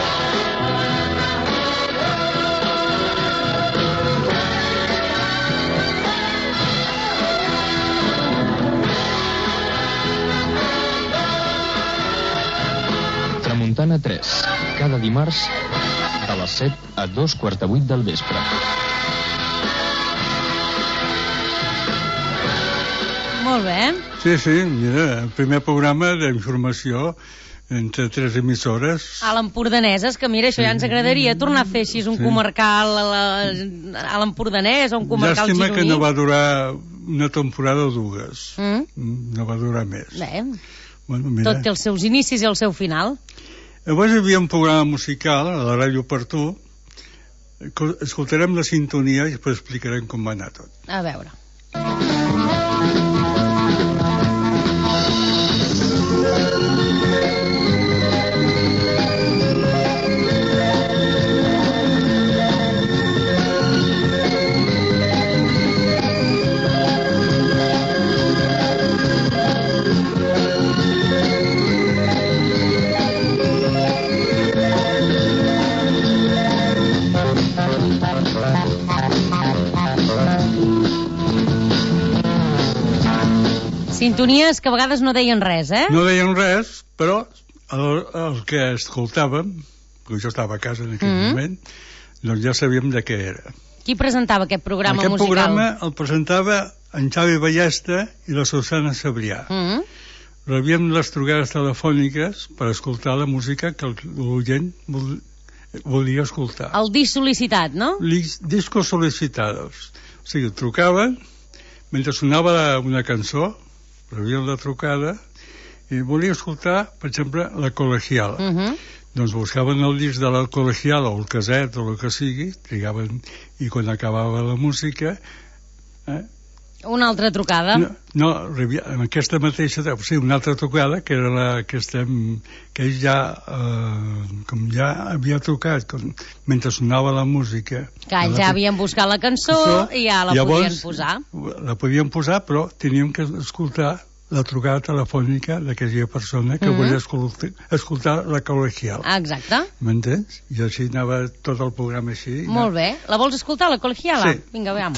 Tramuntana 3, cada dimarts de les 7 a 7:45 del vespre. Molt bé. Sí, mira, el primer programa d'informació entre 3 emissores. A l'Empordaneses, que mira, això ja ens agradaria tornar a fer així un comarcal a l'Empordanès o un comarcal gironí. Llàstima que no va durar una temporada o dues. No va durar més. Bé, bueno, mira. Tot té els seus inicis i el seu final. Llavors hi havia un programa musical a la Ràdio Per Tu. Escoltarem la sintonia i després explicarem com va anar tot. A veure. Sintonies que a vegades no deien res, eh? No deien res, però el que escoltàvem, perquè jo estava a casa en aquell moment, doncs ja sabíem de què era. Qui presentava aquest programa musical? Aquest programa el presentava en Xavi Ballesta i la Susana Sabrià. Rebíem les trucades telefòniques per escoltar la música que l'oient volia escoltar. El disc sol·licitat, no? Discos sol·licitados. O sigui, trucaven, mentre sonava una cançó, rebien la trucada, i volia escoltar, per exemple, la Colegiala. Doncs buscaven el disc de la Colegiala o el caset o el que sigui, trigaven, i quan acabava la música... Una altra trucada? No, en aquesta mateixa... O sigui, una altra trucada, que era la que estem... que ell ja... com ja havia trucat, mentre sonava la música... Que ja havien buscat la cançó i ja la podien posar. La podien posar, però teníem que escoltar la trucada telefònica d'aquella persona que volia escoltar la Colegiala. Exacte. M'entens? I així anava tot el programa així. Molt bé. La vols escoltar, la Colegiala? Sí. Vinga, veiem.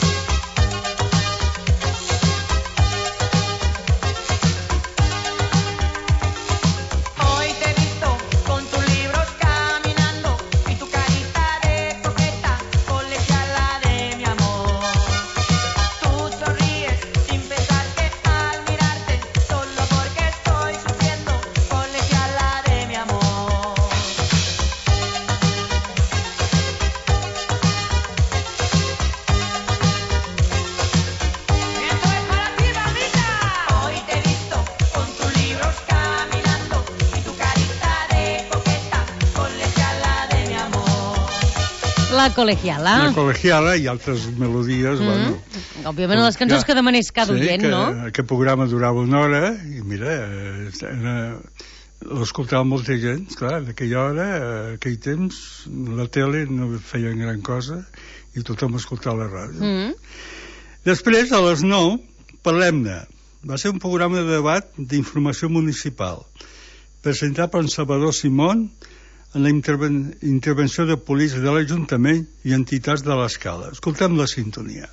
La Colegiala. La Colegiala i altres melodies, bueno... Òbviament, les cançons que demanés cada oient, no? Aquest programa durava una hora i, mira, l'escoltava molta gent, clar, d'aquella hora, aquell temps, la tele no feia gran cosa i tothom escoltava la ràdio. Després, a les 9, Parlem-ne. Va ser un programa de debat d'informació municipal, presentat per en Salvador Simón, en la intervenció de polícia de l'Ajuntament i entitats de l'Escala. Escoltem la sintonia.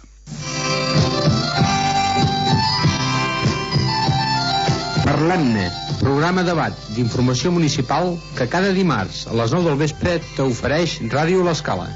Parlem-ne, programa debat d'informació municipal que cada dimarts a les 9 del vespre t'ofereix Ràdio l'Escala.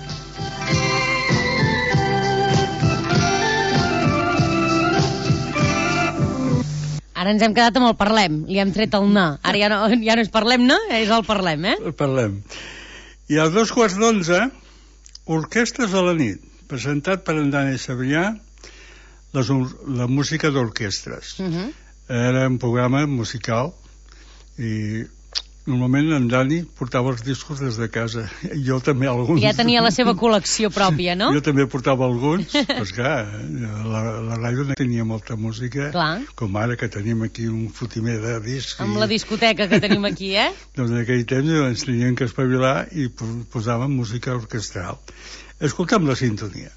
Ara ens hem quedat amb el Parlem, li hem tret el na. Ara ja no és Parlem-ne, és el Parlem, eh? El Parlem. I a 11:15, Orquestres a la nit, presentat per en Dani Sabrià, la música d'orquestres. Era un programa musical i normalment en Dani portava els discos des de casa. Jo també alguns. Ja tenia la seva col·lecció pròpia, no? Jo també portava alguns, però clar, la ràdio no tenia molta música, com ara que tenim aquí un fotimer de discs. Amb la discoteca que tenim aquí, eh? Doncs en aquell temps ens teníem que espavilar i posàvem música orquestral. Escoltem la sintonia.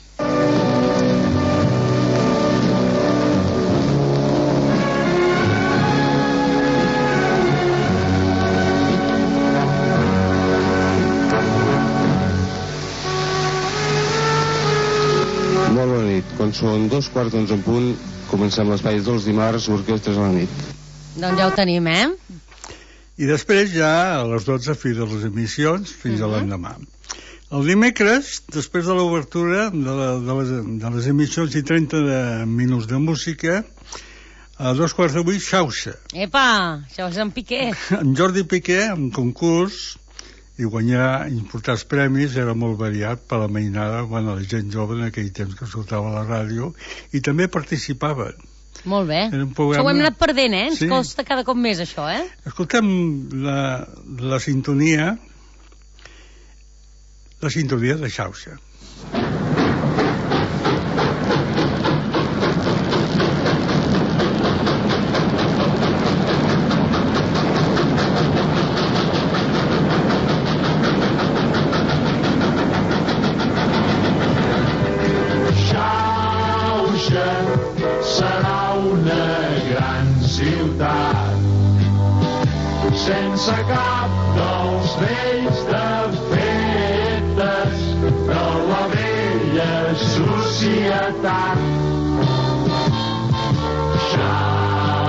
Quan són 2:15 en punt, comencem l'espai dels dimarts, Orquestres a la nit. Doncs ja ho tenim, eh? I després ja a les 12 fins a les emissions, fins a l'endemà. El dimecres, després de l'obertura de les emissions i 30 minuts de música, a 7:15, Xauxa. Epa, Xauxa en Piqué. En Jordi Piqué, en concurs, i guanyar importants premis, era molt variat per la mainada, la gent jove en aquell temps que escoltava la ràdio, i també participaven. Molt bé. Això ho hem anat perdent, eh? Ens costa cada cop més, això, eh? Escoltem la sintonia de Xauxa. Serà una gran ciutat sense cap dels vells defectes de la vella societat. Xauxa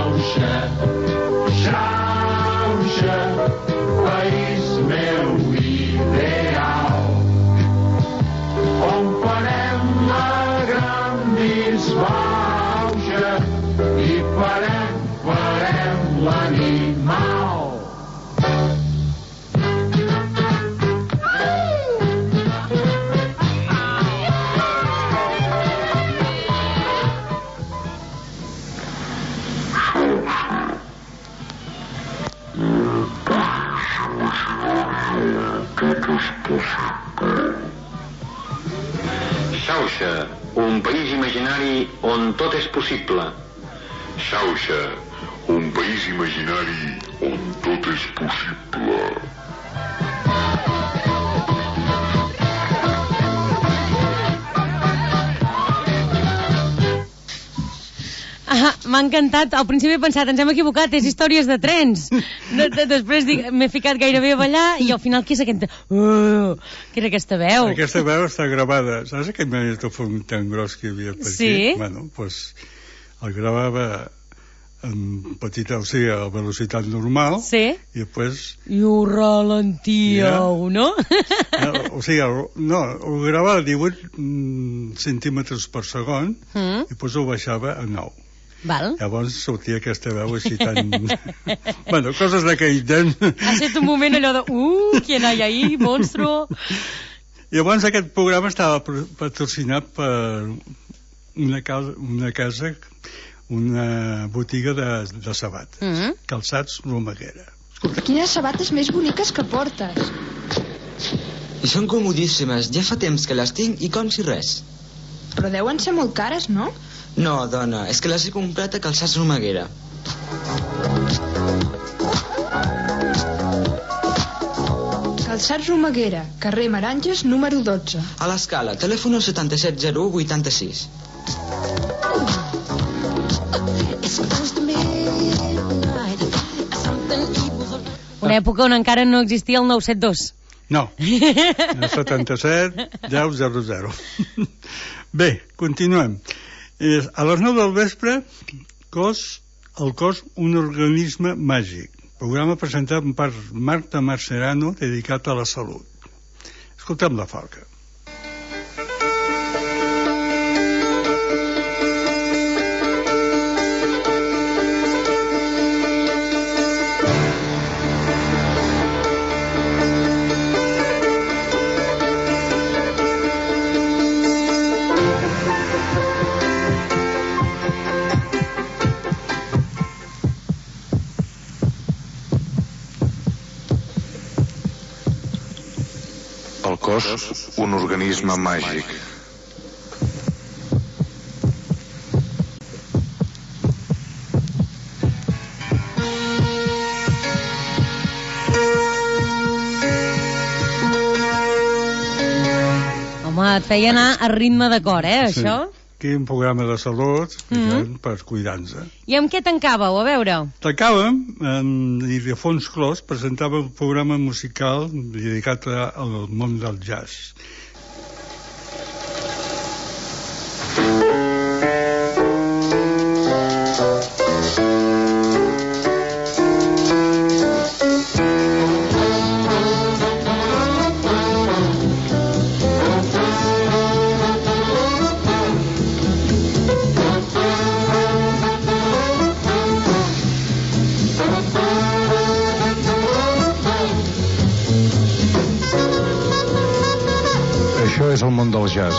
tot és possible. Xauxa, un país imaginari on tot és possible. Xauxa, un país imaginari on tot és possible. M'ha encantat. Al principi he pensat, ens hem equivocat, és històries de trens. Després m'he ficat gairebé a ballar i al final, què és aquest... Què era aquesta veu? Aquesta veu està gravada. Saps aquest magnetòfon tan gros que hi havia per aquí? Sí. Bueno, doncs el gravava en petita, o sigui, a velocitat normal. Sí. I després... I ho ralentíeu, no? O sigui, no, ho gravava a 18 centímetres per segon i després ho baixava a 9. Val. Llavors sortia aquesta veu així tan... bueno, coses d'aquell temps. Ha estat un moment allò de... ¿quién hay ahí, monstruo? Llavors aquest programa estava patrocinat per una casa, una botiga de sabates. Calçats Romaguera. Quines sabates més boniques que portes. I són comodíssimes. Ja fa temps que les tinc i com si res. Però deuen ser molt cares, no? No, dona, és que les he comprat a Calçats Romaguera. Calçats Romaguera, carrer Meranges, número 12. A l'Escala, telèfon 770186. Una època on encara no existia el 972. No, el 77 1000. Bé, continuem. A les 9 del vespre, el cos, un organisme màgic. Programa presentat per Marta Marcerano, dedicat a la salut. Escoltem la falca. El cos, un organisme màgic. Home, et feia anar a ritme de cor, això? Aquí un programa de salut per cuidar-nos. I amb què tancàveu, a veure? Tancàvem, Ildefons Clos presentava un programa musical dedicat al món del jazz. Això és el món del jazz.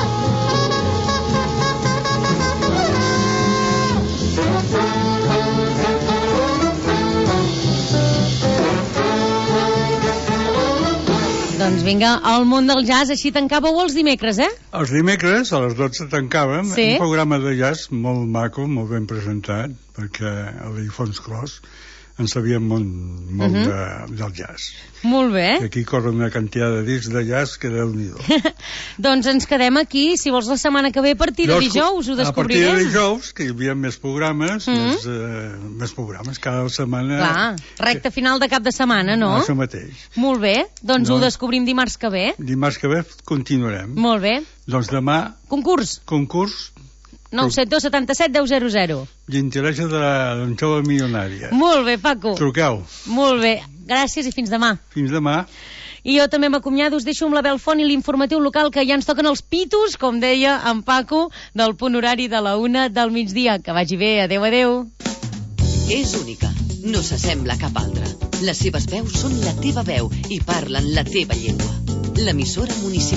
Doncs vinga, al món del jazz, així tancàveu els dimecres, eh? Els dimecres, a les 12 tancàvem, sí? Un programa de jazz molt maco, molt ben presentat, perquè l'Ildefons Clos en sabia molt del jazz. Molt bé. I aquí corren una quantitat de discs de jazz que Déu-n'hi-do. Doncs ens quedem aquí, si vols la setmana que ve, a partir de dijous ho descobrirem. A partir de dijous, que hi havia més programes, més programes cada setmana. Clar, recta final de cap de setmana, no? Això mateix. Molt bé, doncs ho descobrim dimarts que ve. Dimarts que ve continuarem. Molt bé. Doncs demà... Concurs. 972 77 1000. L'interès de la jove milionària. Molt bé, Paco. Truqueu. Molt bé, gràcies i fins demà. Fins demà. I jo també m'acomiado, us deixo amb la Bel Font i l'informatiu local, que ja ens toquen els pitos, com deia en Paco, del punt horari de la 1 del migdia. Que vagi bé, adeu, adeu. És única, no s'assembla a cap altra. Les seves veus són la teva veu i parlen la teva llengua. L'emissora municipal